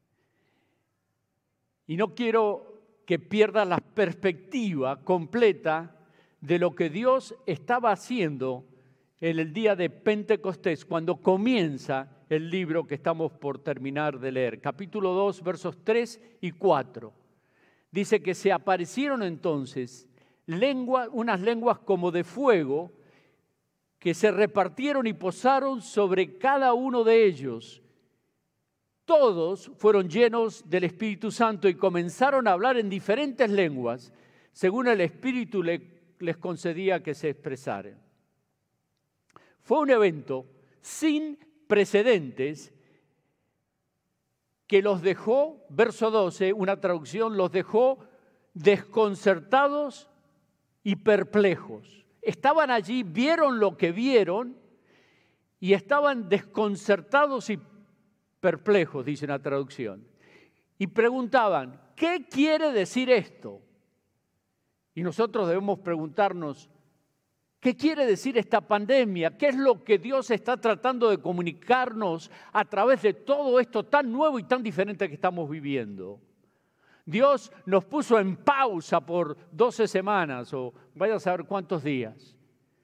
Y no quiero que pierdas la perspectiva completa de lo que Dios estaba haciendo en el día de Pentecostés, cuando comienza el libro que estamos por terminar de leer. Capítulo dos, versos tres y cuatro. Dice que se aparecieron entonces lengua, unas lenguas como de fuego que se repartieron y posaron sobre cada uno de ellos. Todos fueron llenos del Espíritu Santo y comenzaron a hablar en diferentes lenguas, según el Espíritu les concedía que se expresaran. Fue un evento sin precedentes que los dejó, verso doce, una traducción, los dejó desconcertados y perplejos. Estaban allí, vieron lo que vieron y estaban desconcertados y perplejos, dice una traducción, y preguntaban, ¿qué quiere decir esto? Y nosotros debemos preguntarnos, ¿qué quiere decir esta pandemia? ¿Qué es lo que Dios está tratando de comunicarnos a través de todo esto tan nuevo y tan diferente que estamos viviendo? Dios nos puso en pausa por doce semanas o vaya a saber cuántos días.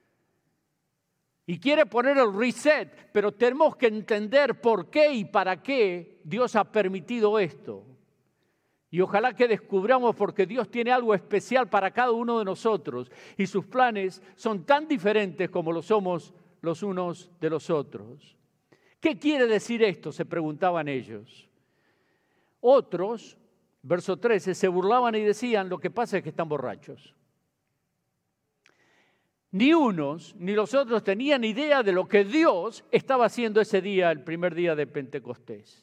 Y quiere poner el reset, pero tenemos que entender por qué y para qué Dios ha permitido esto. Y ojalá que descubramos porque Dios tiene algo especial para cada uno de nosotros y sus planes son tan diferentes como lo somos los unos de los otros. ¿Qué quiere decir esto?, se preguntaban ellos. Otros, verso trece, se burlaban y decían, lo que pasa es que están borrachos. Ni unos ni los otros tenían idea de lo que Dios estaba haciendo ese día, el primer día de Pentecostés.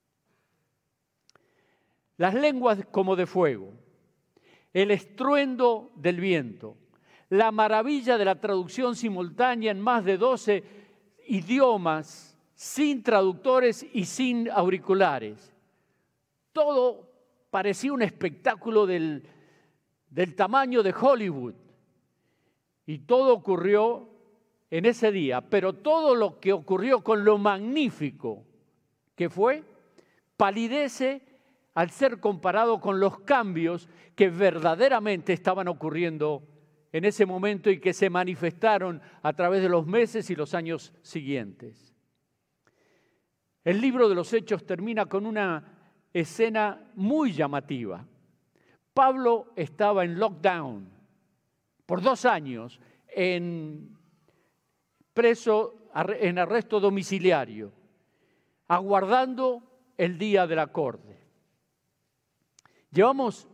Las lenguas como de fuego, el estruendo del viento, la maravilla de la traducción simultánea en más de doce idiomas, sin traductores y sin auriculares. Todo parecía un espectáculo del, del tamaño de Hollywood. Y todo ocurrió en ese día, pero todo lo que ocurrió con lo magnífico que fue, palidece al ser comparado con los cambios que verdaderamente estaban ocurriendo en ese momento y que se manifestaron a través de los meses y los años siguientes. El libro de los Hechos termina con una escena muy llamativa. Pablo estaba en lockdown por dos años, en preso en arresto domiciliario, aguardando el día de la corte. Llevamos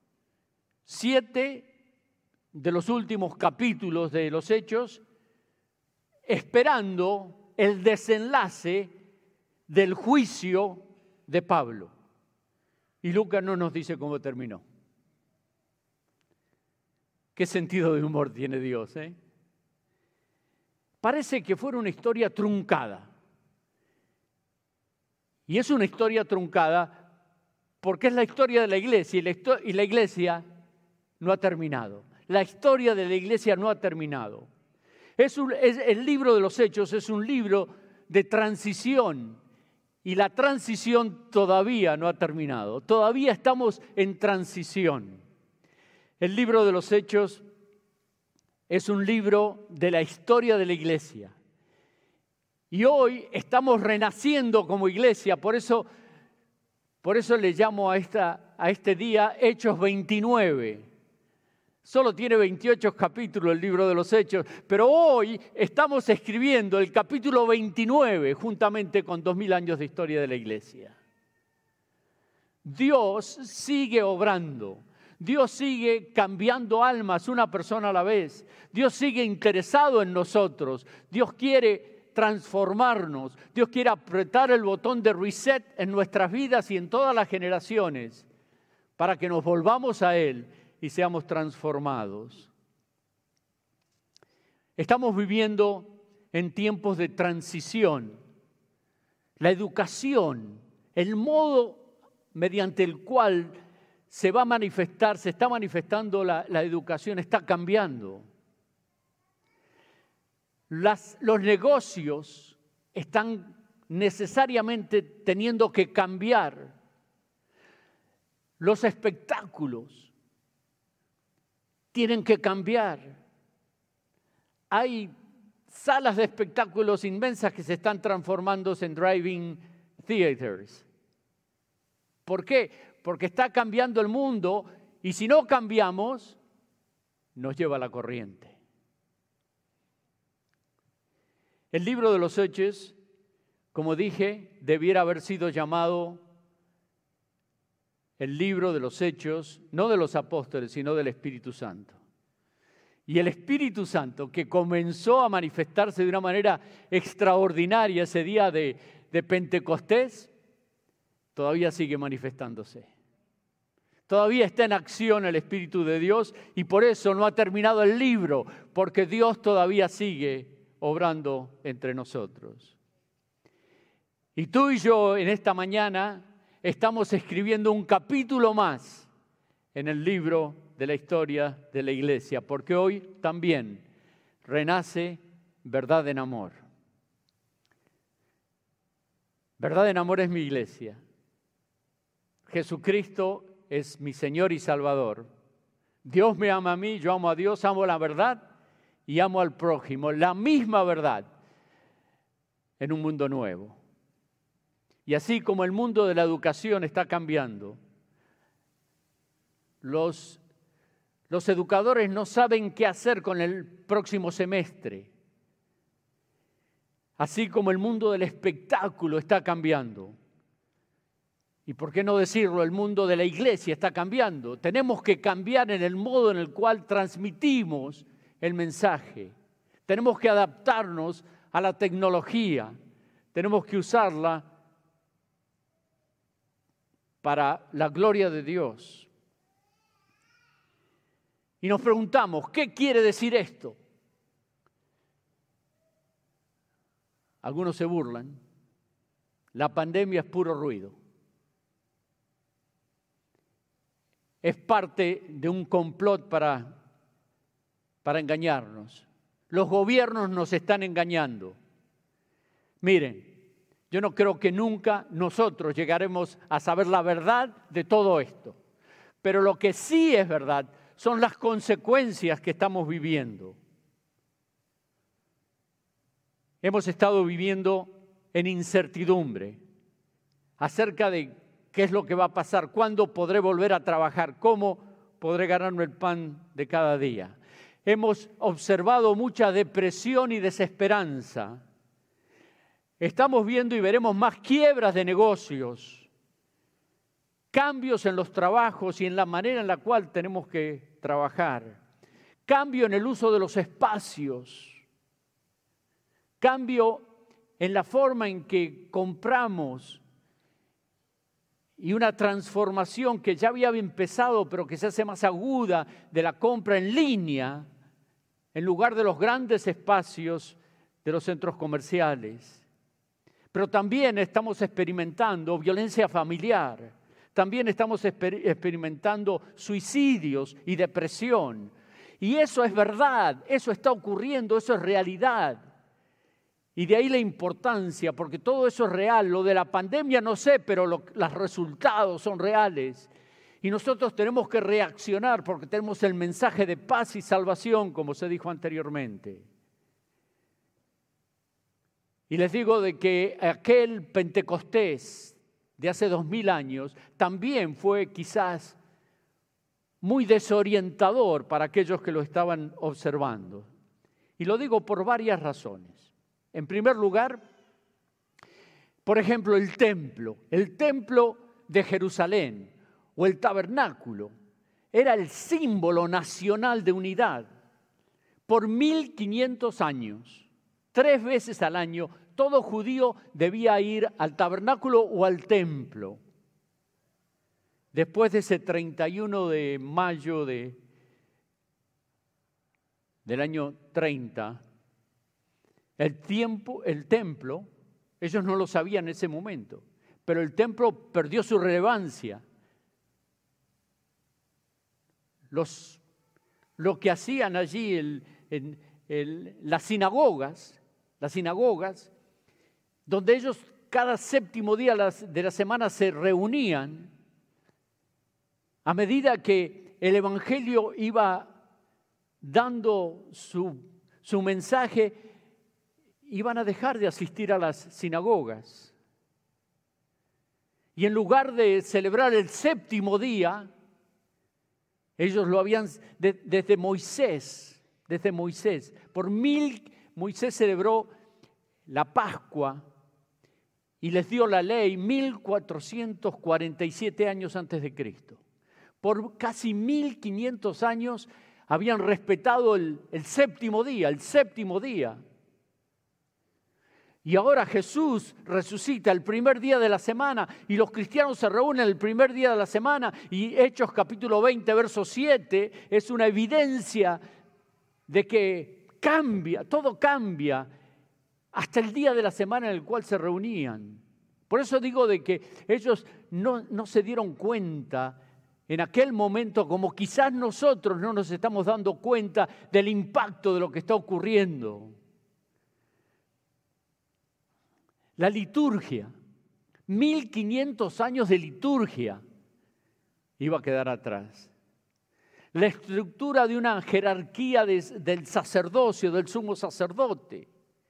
siete de los últimos capítulos de los Hechos esperando el desenlace del juicio de Pablo. Y Lucas no nos dice cómo terminó. ¿Qué sentido de humor tiene Dios, eh? Parece que fuera una historia truncada. Y es una historia truncada porque es la historia de la iglesia y la, y la iglesia no ha terminado. La historia de la iglesia no ha terminado. Es un, es, el libro de los Hechos es un libro de transición y la transición todavía no ha terminado. Todavía estamos en transición. El libro de los Hechos es un libro de la historia de la iglesia. Y hoy estamos renaciendo como iglesia, por eso, por eso le llamo a, esta, a este día Hechos veintinueve. Solo tiene veintiocho capítulos el libro de los Hechos, pero hoy estamos escribiendo el capítulo veintinueve juntamente con dos mil años de historia de la iglesia. Dios sigue obrando. Dios sigue cambiando almas una persona a la vez. Dios sigue interesado en nosotros. Dios quiere transformarnos. Dios quiere apretar el botón de reset en nuestras vidas y en todas las generaciones para que nos volvamos a Él y seamos transformados. Estamos viviendo en tiempos de transición. La educación, el modo mediante el cual se va a manifestar, se está manifestando la, la educación, está cambiando. Las, los negocios están necesariamente teniendo que cambiar. Los espectáculos tienen que cambiar. Hay salas de espectáculos inmensas que se están transformándose en drive-in theaters. ¿Por qué? Porque está cambiando el mundo y si no cambiamos, nos lleva la corriente. El libro de los Hechos, como dije, debiera haber sido llamado el libro de los Hechos, no de los apóstoles, sino del Espíritu Santo. Y el Espíritu Santo, que comenzó a manifestarse de una manera extraordinaria ese día de, de Pentecostés, todavía sigue manifestándose. Todavía está en acción el Espíritu de Dios y por eso no ha terminado el libro, porque Dios todavía sigue obrando entre nosotros. Y tú y yo en esta mañana estamos escribiendo un capítulo más en el libro de la historia de la iglesia, porque hoy también renace Verdad en Amor. Verdad en Amor es mi iglesia. Jesucristo es mi Señor y Salvador. Dios me ama a mí, yo amo a Dios, amo la verdad y amo al prójimo. La misma verdad en un mundo nuevo. Y así como el mundo de la educación está cambiando, los, los educadores no saben qué hacer con el próximo semestre. Así como el mundo del espectáculo está cambiando. Y por qué no decirlo, el mundo de la iglesia está cambiando. Tenemos que cambiar en el modo en el cual transmitimos el mensaje. Tenemos que adaptarnos a la tecnología. Tenemos que usarla para la gloria de Dios. Y nos preguntamos, ¿qué quiere decir esto? Algunos se burlan. La pandemia es puro ruido. Es parte de un complot para, para engañarnos. Los gobiernos nos están engañando. Miren, yo no creo que nunca nosotros llegaremos a saber la verdad de todo esto. Pero lo que sí es verdad son las consecuencias que estamos viviendo. Hemos estado viviendo en incertidumbre acerca de qué es lo que va a pasar, cuándo podré volver a trabajar, cómo podré ganarme el pan de cada día. Hemos observado mucha depresión y desesperanza. Estamos viendo y veremos más quiebras de negocios, cambios en los trabajos y en la manera en la cual tenemos que trabajar, cambio en el uso de los espacios, cambio en la forma en que compramos y una transformación que ya había empezado pero que se hace más aguda de la compra en línea en lugar de los grandes espacios de los centros comerciales. Pero también estamos experimentando violencia familiar, también estamos exper- experimentando suicidios y depresión. Y eso es verdad, eso está ocurriendo, eso es realidad. Y de ahí la importancia, porque todo eso es real. Lo de la pandemia no sé, pero lo, los resultados son reales. Y nosotros tenemos que reaccionar porque tenemos el mensaje de paz y salvación, como se dijo anteriormente. Y les digo de que aquel Pentecostés de hace dos mil años también fue quizás muy desorientador para aquellos que lo estaban observando. Y lo digo por varias razones. En primer lugar, por ejemplo, el templo, el templo de Jerusalén o el tabernáculo era el símbolo nacional de unidad. Por mil quinientos años, tres veces al año, todo judío debía ir al tabernáculo o al templo. Después de ese treinta y uno de mayo de, del año treinta, el, tiempo, el templo, ellos no lo sabían en ese momento, pero el templo perdió su relevancia. Los, lo que hacían allí, el, el, el, las sinagogas, las sinagogas, donde ellos cada séptimo día de la semana se reunían, a medida que el Evangelio iba dando su, su mensaje, iban a dejar de asistir a las sinagogas. Y en lugar de celebrar el séptimo día, ellos lo habían, de, desde Moisés, desde Moisés, por mil, Moisés celebró la Pascua y les dio la ley mil cuatrocientos cuarenta y siete años antes de Cristo. Por casi mil quinientos años habían respetado el, el séptimo día, el séptimo día. Y ahora Jesús resucita el primer día de la semana y los cristianos se reúnen el primer día de la semana y Hechos capítulo veinte, verso siete, es una evidencia de que cambia, todo cambia, hasta el día de la semana en el cual se reunían. Por eso digo de que ellos no, no se dieron cuenta en aquel momento, como quizás nosotros no nos estamos dando cuenta del impacto de lo que está ocurriendo. La liturgia, mil quinientos años de liturgia, iba a quedar atrás. La estructura de una jerarquía de, del sacerdocio, del sumo sacerdote.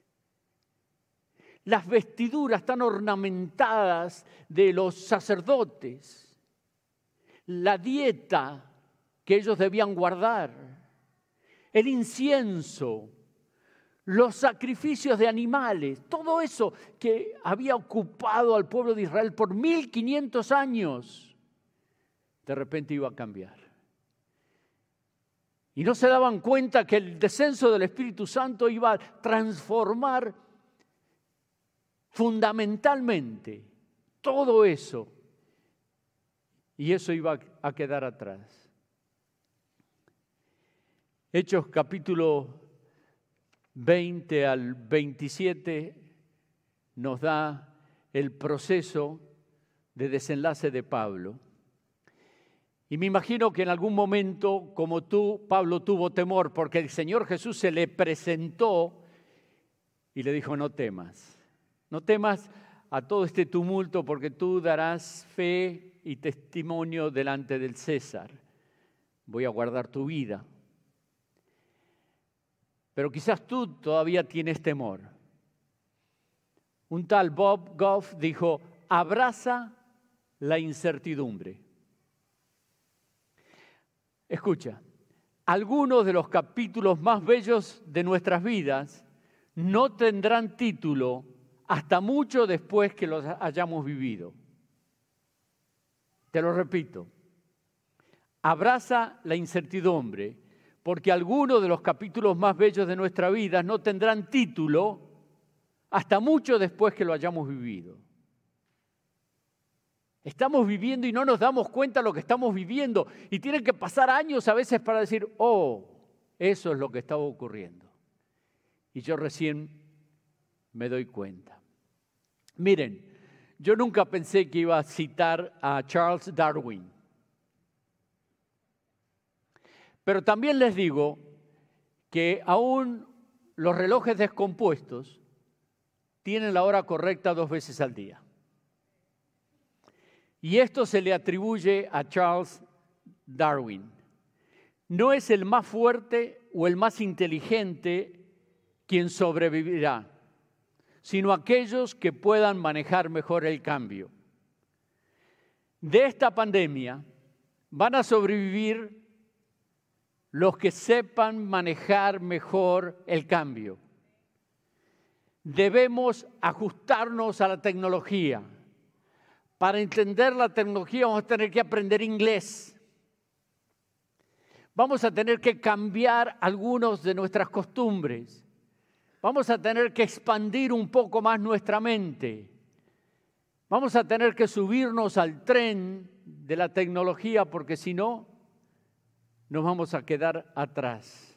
Las vestiduras tan ornamentadas de los sacerdotes. La dieta que ellos debían guardar. El incienso. Los sacrificios de animales. Todo eso que había ocupado al pueblo de Israel por mil quinientos años. De repente iba a cambiar. Y no se daban cuenta que el descenso del Espíritu Santo iba a transformar fundamentalmente todo eso. Y eso iba a quedar atrás. Hechos capítulo veinte al veintisiete nos da el proceso de desenlace de Pablo. Y me imagino que en algún momento, como tú, Pablo tuvo temor, porque el Señor Jesús se le presentó y le dijo, no temas, no temas a todo este tumulto, porque tú darás fe y testimonio delante del César. Voy a guardar tu vida. Pero quizás tú todavía tienes temor. Un tal Bob Goff dijo, abraza la incertidumbre. Escucha, algunos de los capítulos más bellos de nuestras vidas no tendrán título hasta mucho después que los hayamos vivido. Te lo repito, abraza la incertidumbre, porque algunos de los capítulos más bellos de nuestra vida no tendrán título hasta mucho después que lo hayamos vivido. Estamos viviendo y no nos damos cuenta de lo que estamos viviendo. Y tienen que pasar años a veces para decir, oh, eso es lo que estaba ocurriendo. Y yo recién me doy cuenta. Miren, yo nunca pensé que iba a citar a Charles Darwin. Pero también les digo que aún los relojes descompuestos tienen la hora correcta dos veces al día. Y esto se le atribuye a Charles Darwin. No es el más fuerte o el más inteligente quien sobrevivirá, sino aquellos que puedan manejar mejor el cambio. De esta pandemia van a sobrevivir los que sepan manejar mejor el cambio. Debemos ajustarnos a la tecnología. Para entender la tecnología vamos a tener que aprender inglés. Vamos a tener que cambiar algunas de nuestras costumbres. Vamos a tener que expandir un poco más nuestra mente. Vamos a tener que subirnos al tren de la tecnología porque si no, nos vamos a quedar atrás.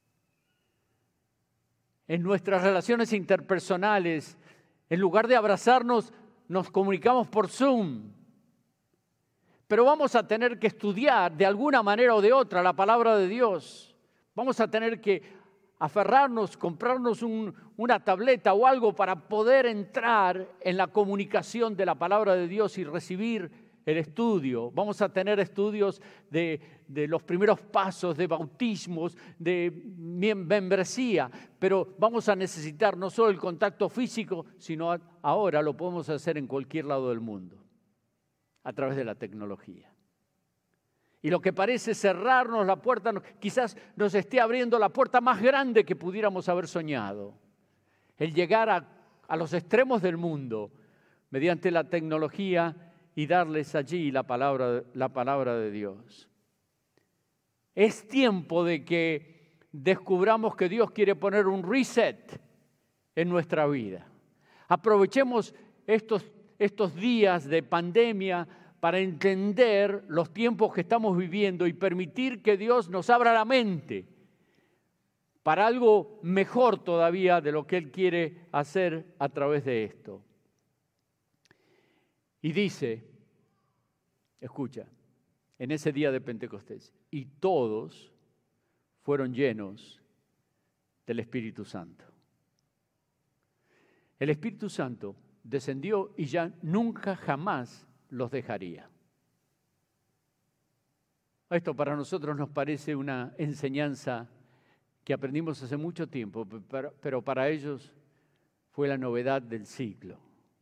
En nuestras relaciones interpersonales, en lugar de abrazarnos, nos comunicamos por Zoom. Pero vamos a tener que estudiar de alguna manera o de otra la palabra de Dios. Vamos a tener que aferrarnos, comprarnos un, una tableta o algo para poder entrar en la comunicación de la palabra de Dios y recibir el estudio. Vamos a tener estudios de, de los primeros pasos, de bautismos, de membresía, pero vamos a necesitar no solo el contacto físico, sino ahora lo podemos hacer en cualquier lado del mundo, a través de la tecnología. Y lo que parece cerrarnos la puerta, quizás nos esté abriendo la puerta más grande que pudiéramos haber soñado. El llegar a, a los extremos del mundo mediante la tecnología y darles allí la palabra, la palabra de Dios. Es tiempo de que descubramos que Dios quiere poner un reset en nuestra vida. Aprovechemos estos, estos días de pandemia para entender los tiempos que estamos viviendo y permitir que Dios nos abra la mente para algo mejor todavía de lo que Él quiere hacer a través de esto. Y dice, escucha, en ese día de Pentecostés, y todos fueron llenos del Espíritu Santo. El Espíritu Santo descendió y ya nunca jamás los dejaría. Esto para nosotros nos parece una enseñanza que aprendimos hace mucho tiempo, pero para ellos fue la novedad del siglo.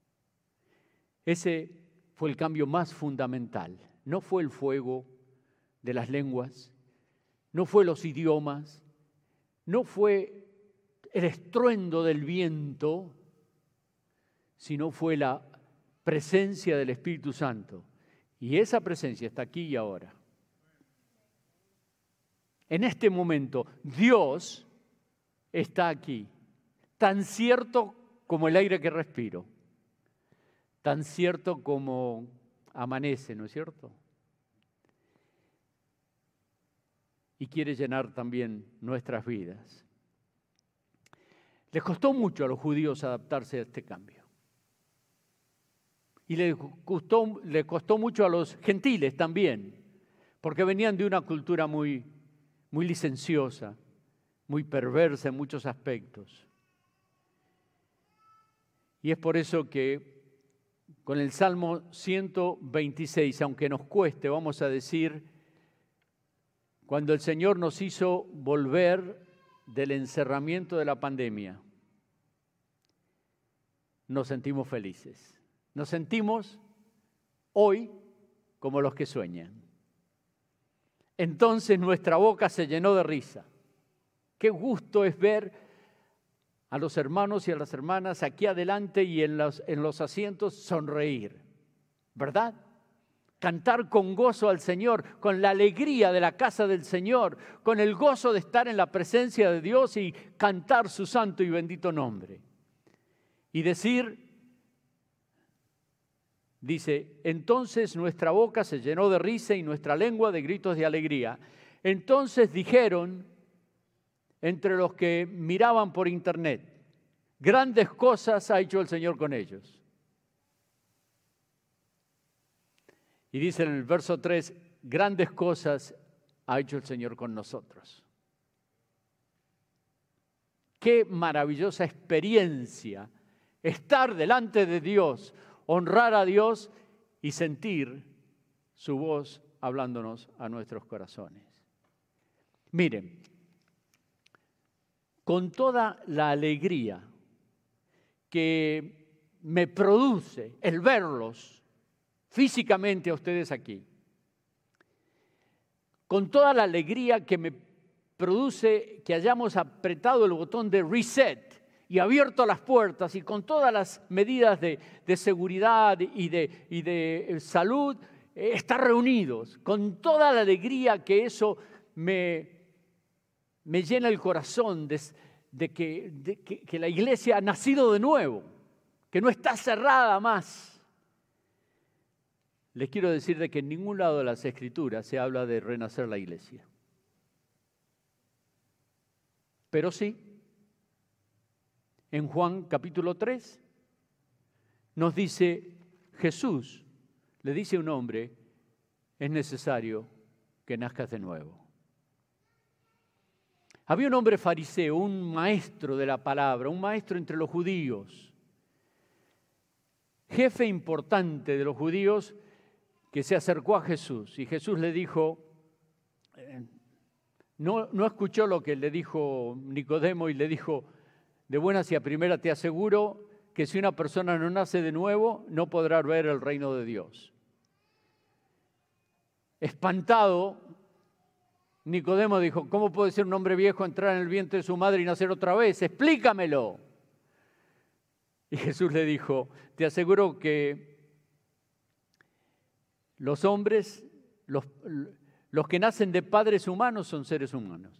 Ese fue el cambio más fundamental. No fue el fuego de las lenguas, no fue los idiomas, no fue el estruendo del viento, sino fue la presencia del Espíritu Santo. Y esa presencia está aquí y ahora. En este momento, Dios está aquí, tan cierto como el aire que respiro, tan cierto como amanece, ¿no es cierto? Y quiere llenar también nuestras vidas. Les costó mucho a los judíos adaptarse a este cambio. Y les costó, les costó mucho a los gentiles también, porque venían de una cultura muy, muy licenciosa, muy perversa en muchos aspectos. Y es por eso que con el Salmo ciento veintiséis, aunque nos cueste, vamos a decir, cuando el Señor nos hizo volver del encerramiento de la pandemia, nos sentimos felices. Nos sentimos hoy como los que sueñan. Entonces nuestra boca se llenó de risa. Qué gusto es ver a los hermanos y a las hermanas aquí adelante y en los, en los asientos sonreír, ¿verdad? Cantar con gozo al Señor, con la alegría de la casa del Señor, con el gozo de estar en la presencia de Dios y cantar su santo y bendito nombre. Y decir, dice, entonces nuestra boca se llenó de risa y nuestra lengua de gritos de alegría. Entonces dijeron entre los que miraban por internet, grandes cosas ha hecho el Señor con ellos. Y dice en el verso tres, grandes cosas ha hecho el Señor con nosotros. Qué maravillosa experiencia estar delante de Dios, honrar a Dios y sentir su voz hablándonos a nuestros corazones. Miren, con toda la alegría que me produce el verlos físicamente a ustedes aquí, con toda la alegría que me produce que hayamos apretado el botón de reset y abierto las puertas y con todas las medidas de, de seguridad y de, y de salud, eh, estar reunidos, con toda la alegría que eso me, me llena el corazón de, de, que, de que, que la iglesia ha nacido de nuevo, que no está cerrada más. Les quiero decir de que en ningún lado de las Escrituras se habla de renacer la iglesia. Pero sí, en Juan capítulo tres, nos dice Jesús, le dice a un hombre, es necesario que nazcas de nuevo. Había un hombre fariseo, un maestro de la palabra, un maestro entre los judíos, jefe importante de los judíos, que se acercó a Jesús. Y Jesús le dijo, no, no escuchó lo que le dijo Nicodemo y le dijo, de buenas y a primera te aseguro que si una persona no nace de nuevo, no podrá ver el reino de Dios. Espantado, Nicodemo dijo, ¿cómo puede ser un hombre viejo entrar en el vientre de su madre y nacer otra vez? Explícamelo. Y Jesús le dijo, te aseguro que los hombres, los, los que nacen de padres humanos son seres humanos.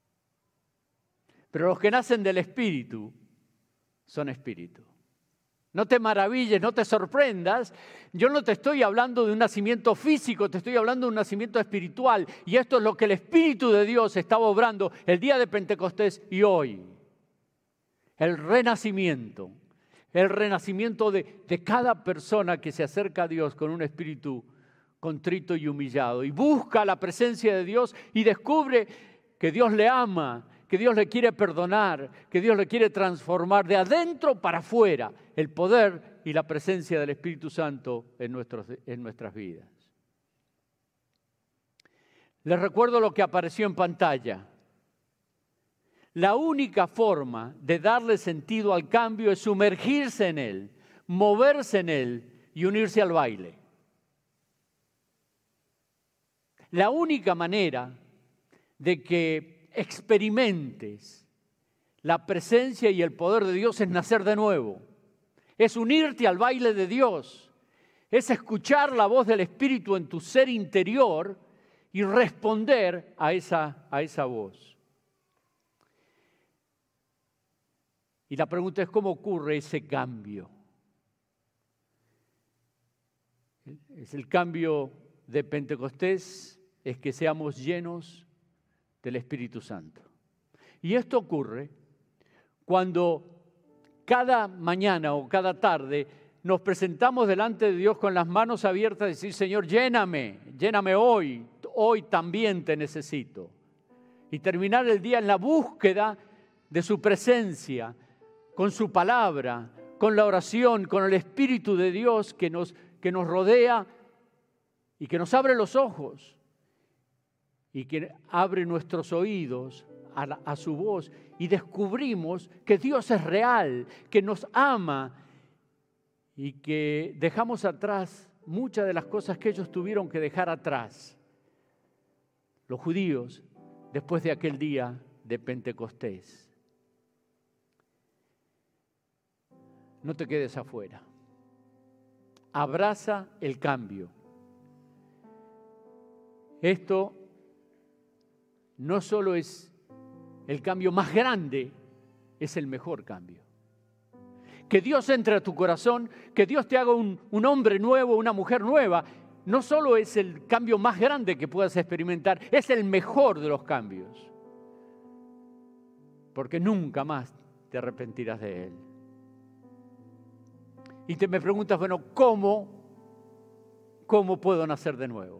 Pero los que nacen del Espíritu son espíritu. No te maravilles, no te sorprendas. Yo no te estoy hablando de un nacimiento físico, te estoy hablando de un nacimiento espiritual. Y esto es lo que el Espíritu de Dios estaba obrando el día de Pentecostés y hoy. El renacimiento. El renacimiento de, de cada persona que se acerca a Dios con un espíritu contrito y humillado. Y busca la presencia de Dios y descubre que Dios le ama, que Dios le quiere perdonar, que Dios le quiere transformar de adentro para afuera. El poder y la presencia del Espíritu Santo en, nuestros, en nuestras vidas. Les recuerdo lo que apareció en pantalla. La única forma de darle sentido al cambio es sumergirse en él, moverse en él y unirse al baile. La única manera de que experimentes la presencia y el poder de Dios es nacer de nuevo. Es unirte al baile de Dios. Es escuchar la voz del Espíritu en tu ser interior y responder a esa, a esa voz. Y la pregunta es, ¿cómo ocurre ese cambio? Es el cambio de Pentecostés, es que seamos llenos del Espíritu Santo. Y esto ocurre cuando cada mañana o cada tarde nos presentamos delante de Dios con las manos abiertas y decir, Señor, lléname, lléname hoy, hoy también te necesito. Y terminar el día en la búsqueda de su presencia, con su palabra, con la oración, con el Espíritu de Dios que nos, que nos rodea y que nos abre los ojos y que abre nuestros oídos a, la, a su voz y descubrimos que Dios es real, que nos ama y que dejamos atrás muchas de las cosas que ellos tuvieron que dejar atrás. Los judíos, después de aquel día de Pentecostés. No te quedes afuera. Abraza el cambio. Esto no solo es el cambio más grande, es el mejor cambio. Que Dios entre a tu corazón, que Dios te haga un, un hombre nuevo, una mujer nueva, no solo es el cambio más grande que puedas experimentar, es el mejor de los cambios. Porque nunca más te arrepentirás de él. Y te me preguntas, bueno, ¿cómo, cómo puedo nacer de nuevo?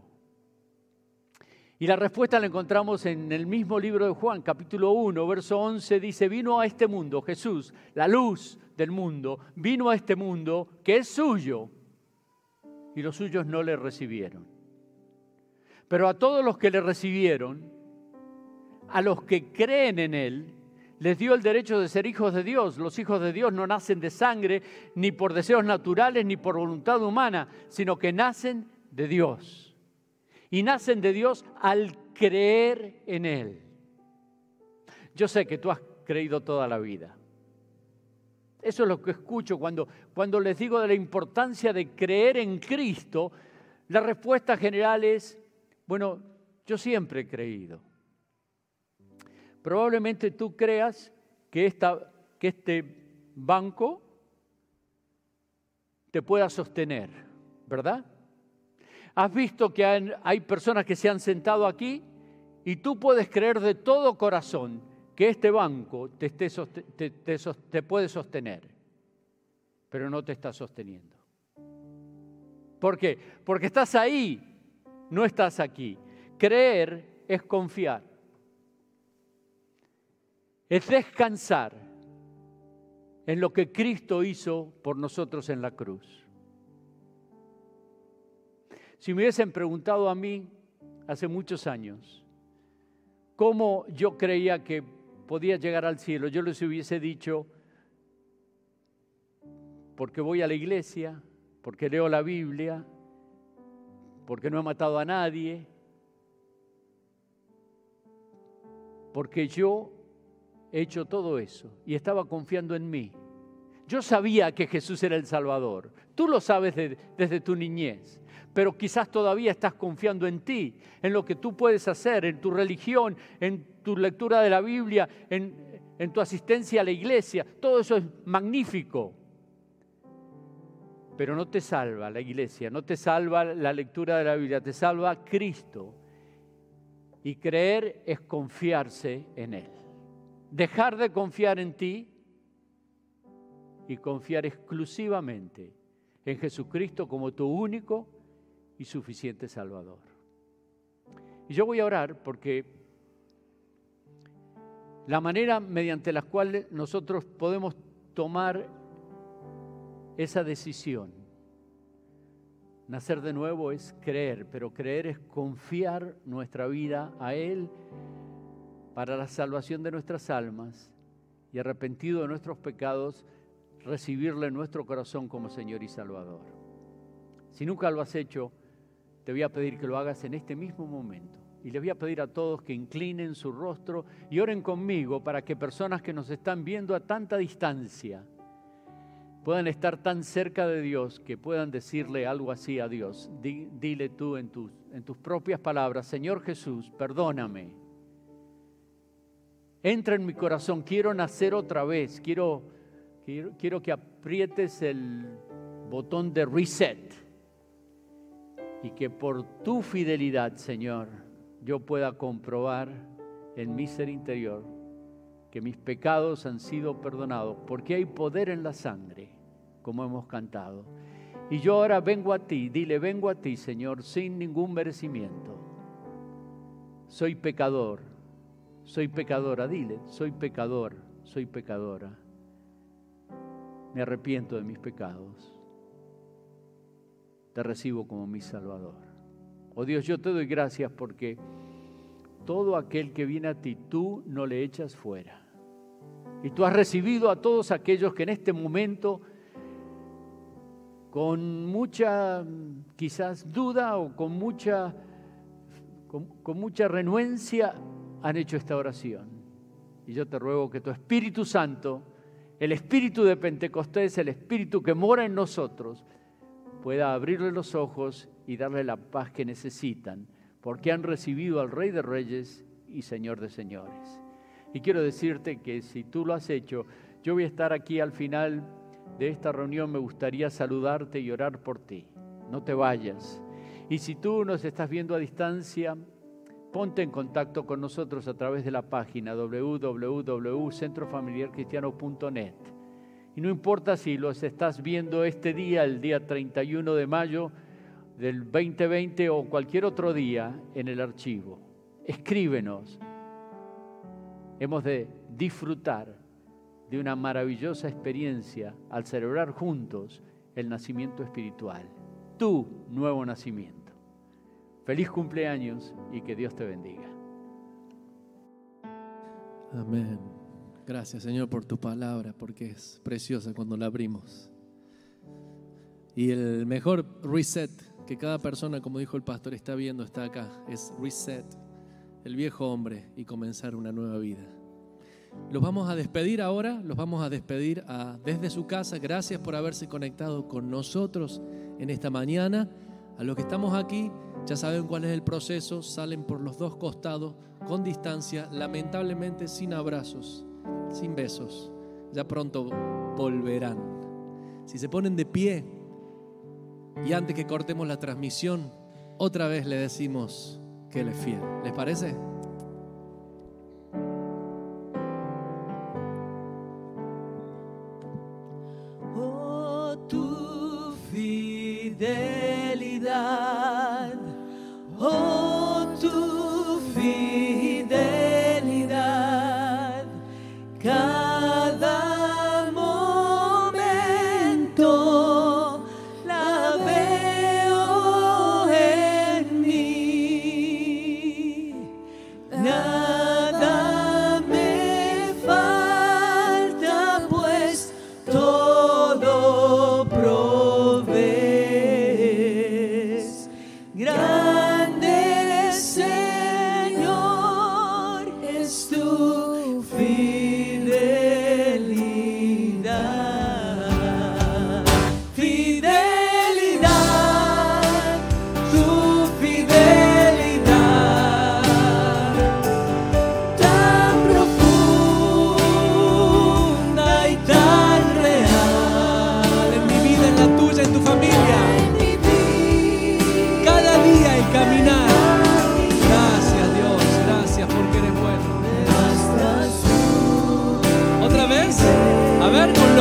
Y la respuesta la encontramos en el mismo libro de Juan, capítulo uno, verso once, dice, vino a este mundo, Jesús, la luz del mundo, vino a este mundo que es suyo, y los suyos no le recibieron. Pero a todos los que le recibieron, a los que creen en él, les dio el derecho de ser hijos de Dios. Los hijos de Dios no nacen de sangre, ni por deseos naturales, ni por voluntad humana, sino que nacen de Dios. Y nacen de Dios al creer en él. Yo sé que tú has creído toda la vida. Eso es lo que escucho cuando, cuando les digo de la importancia de creer en Cristo. La respuesta general es, bueno, yo siempre he creído. Probablemente tú creas que, esta, que este banco te pueda sostener, ¿verdad? Has visto que hay, hay personas que se han sentado aquí y tú puedes creer de todo corazón que este banco te, esté soste- te, te, te puede sostener, pero no te está sosteniendo. ¿Por qué? Porque estás ahí, no estás aquí. Creer es confiar. Es descansar en lo que Cristo hizo por nosotros en la cruz. Si me hubiesen preguntado a mí hace muchos años cómo yo creía que podía llegar al cielo, yo les hubiese dicho, porque voy a la iglesia, porque leo la Biblia, porque no he matado a nadie, porque yo he hecho todo eso y estaba confiando en mí. Yo sabía que Jesús era el Salvador. Tú lo sabes de, desde tu niñez, pero quizás todavía estás confiando en ti, en lo que tú puedes hacer, en tu religión, en tu lectura de la Biblia, en, en tu asistencia a la iglesia. Todo eso es magnífico. Pero no te salva la iglesia, no te salva la lectura de la Biblia, te salva Cristo. Y creer es confiarse en Él. Dejar de confiar en ti y confiar exclusivamente en Jesucristo como tu único y suficiente Salvador. Y yo voy a orar porque la manera mediante la cual nosotros podemos tomar esa decisión, nacer de nuevo, es creer, pero creer es confiar nuestra vida a Él para la salvación de nuestras almas y, arrepentido de nuestros pecados, recibirle en nuestro corazón como Señor y Salvador. Si nunca lo has hecho, te voy a pedir que lo hagas en este mismo momento. Y les voy a pedir a todos que inclinen su rostro y oren conmigo para que personas que nos están viendo a tanta distancia puedan estar tan cerca de Dios que puedan decirle algo así a Dios. Di, dile tú en tus, en tus propias palabras: Señor Jesús, perdóname. Entra en mi corazón, quiero nacer otra vez, quiero, quiero, quiero que aprietes el botón de reset y que por tu fidelidad, Señor, yo pueda comprobar en mi ser interior que mis pecados han sido perdonados, porque hay poder en la sangre, como hemos cantado. Y yo ahora vengo a ti, dile, vengo a ti, Señor, sin ningún merecimiento. Soy pecador, soy pecadora, dile, soy pecador, soy pecadora. Me arrepiento de mis pecados. Te recibo como mi Salvador. Oh Dios, yo te doy gracias porque todo aquel que viene a ti, tú no le echas fuera. Y tú has recibido a todos aquellos que en este momento, con mucha quizás duda o con mucha, con, con mucha renuencia, han hecho esta oración. Y yo te ruego que tu Espíritu Santo, el Espíritu de Pentecostés, el Espíritu que mora en nosotros, pueda abrirle los ojos y darle la paz que necesitan, porque han recibido al Rey de Reyes y Señor de Señores. Y quiero decirte que si tú lo has hecho, yo voy a estar aquí al final de esta reunión. Me gustaría saludarte y orar por ti. No te vayas. Y si tú nos estás viendo a distancia, ponte en contacto con nosotros a través de la página doble u doble u doble u punto centro familiar cristiano punto net. Y no importa si los estás viendo este día, el día treinta y uno de mayo del veinte veinte o cualquier otro día en el archivo. Escríbenos. Hemos de disfrutar de una maravillosa experiencia al celebrar juntos el nacimiento espiritual, tu nuevo nacimiento. Feliz cumpleaños y que Dios te bendiga. Amén. Gracias, Señor, por tu palabra, porque es preciosa cuando la abrimos. Y el mejor reset que cada persona, como dijo el pastor, está viendo, está acá, es reset el viejo hombre y comenzar una nueva vida. Los vamos a despedir ahora, los vamos a despedir a, desde su casa. Gracias por haberse conectado con nosotros en esta mañana. A los que estamos aquí, ya saben cuál es el proceso, salen por los dos costados, con distancia, lamentablemente sin abrazos, sin besos. Ya pronto volverán. Si se ponen de pie y antes que cortemos la transmisión, otra vez le decimos que Él es fiel. ¿Les parece? Oh, tu fidelidad, oh, tu fidelidad, cada momento la veo en mí.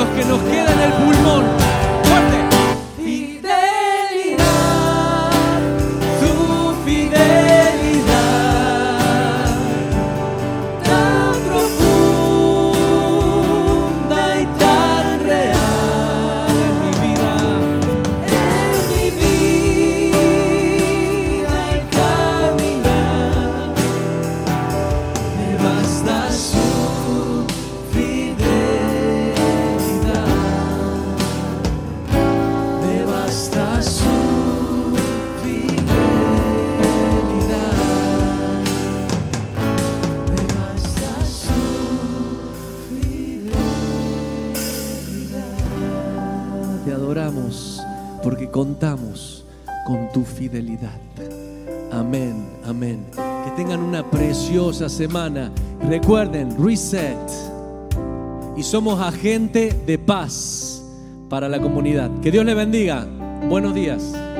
los que nos queda en el pulmón. ¡Fuerte! Porque contamos con tu fidelidad. Amén, amén. Que tengan una preciosa semana. Recuerden, Reset. Y somos agente de paz para la comunidad. Que Dios les bendiga. Buenos días.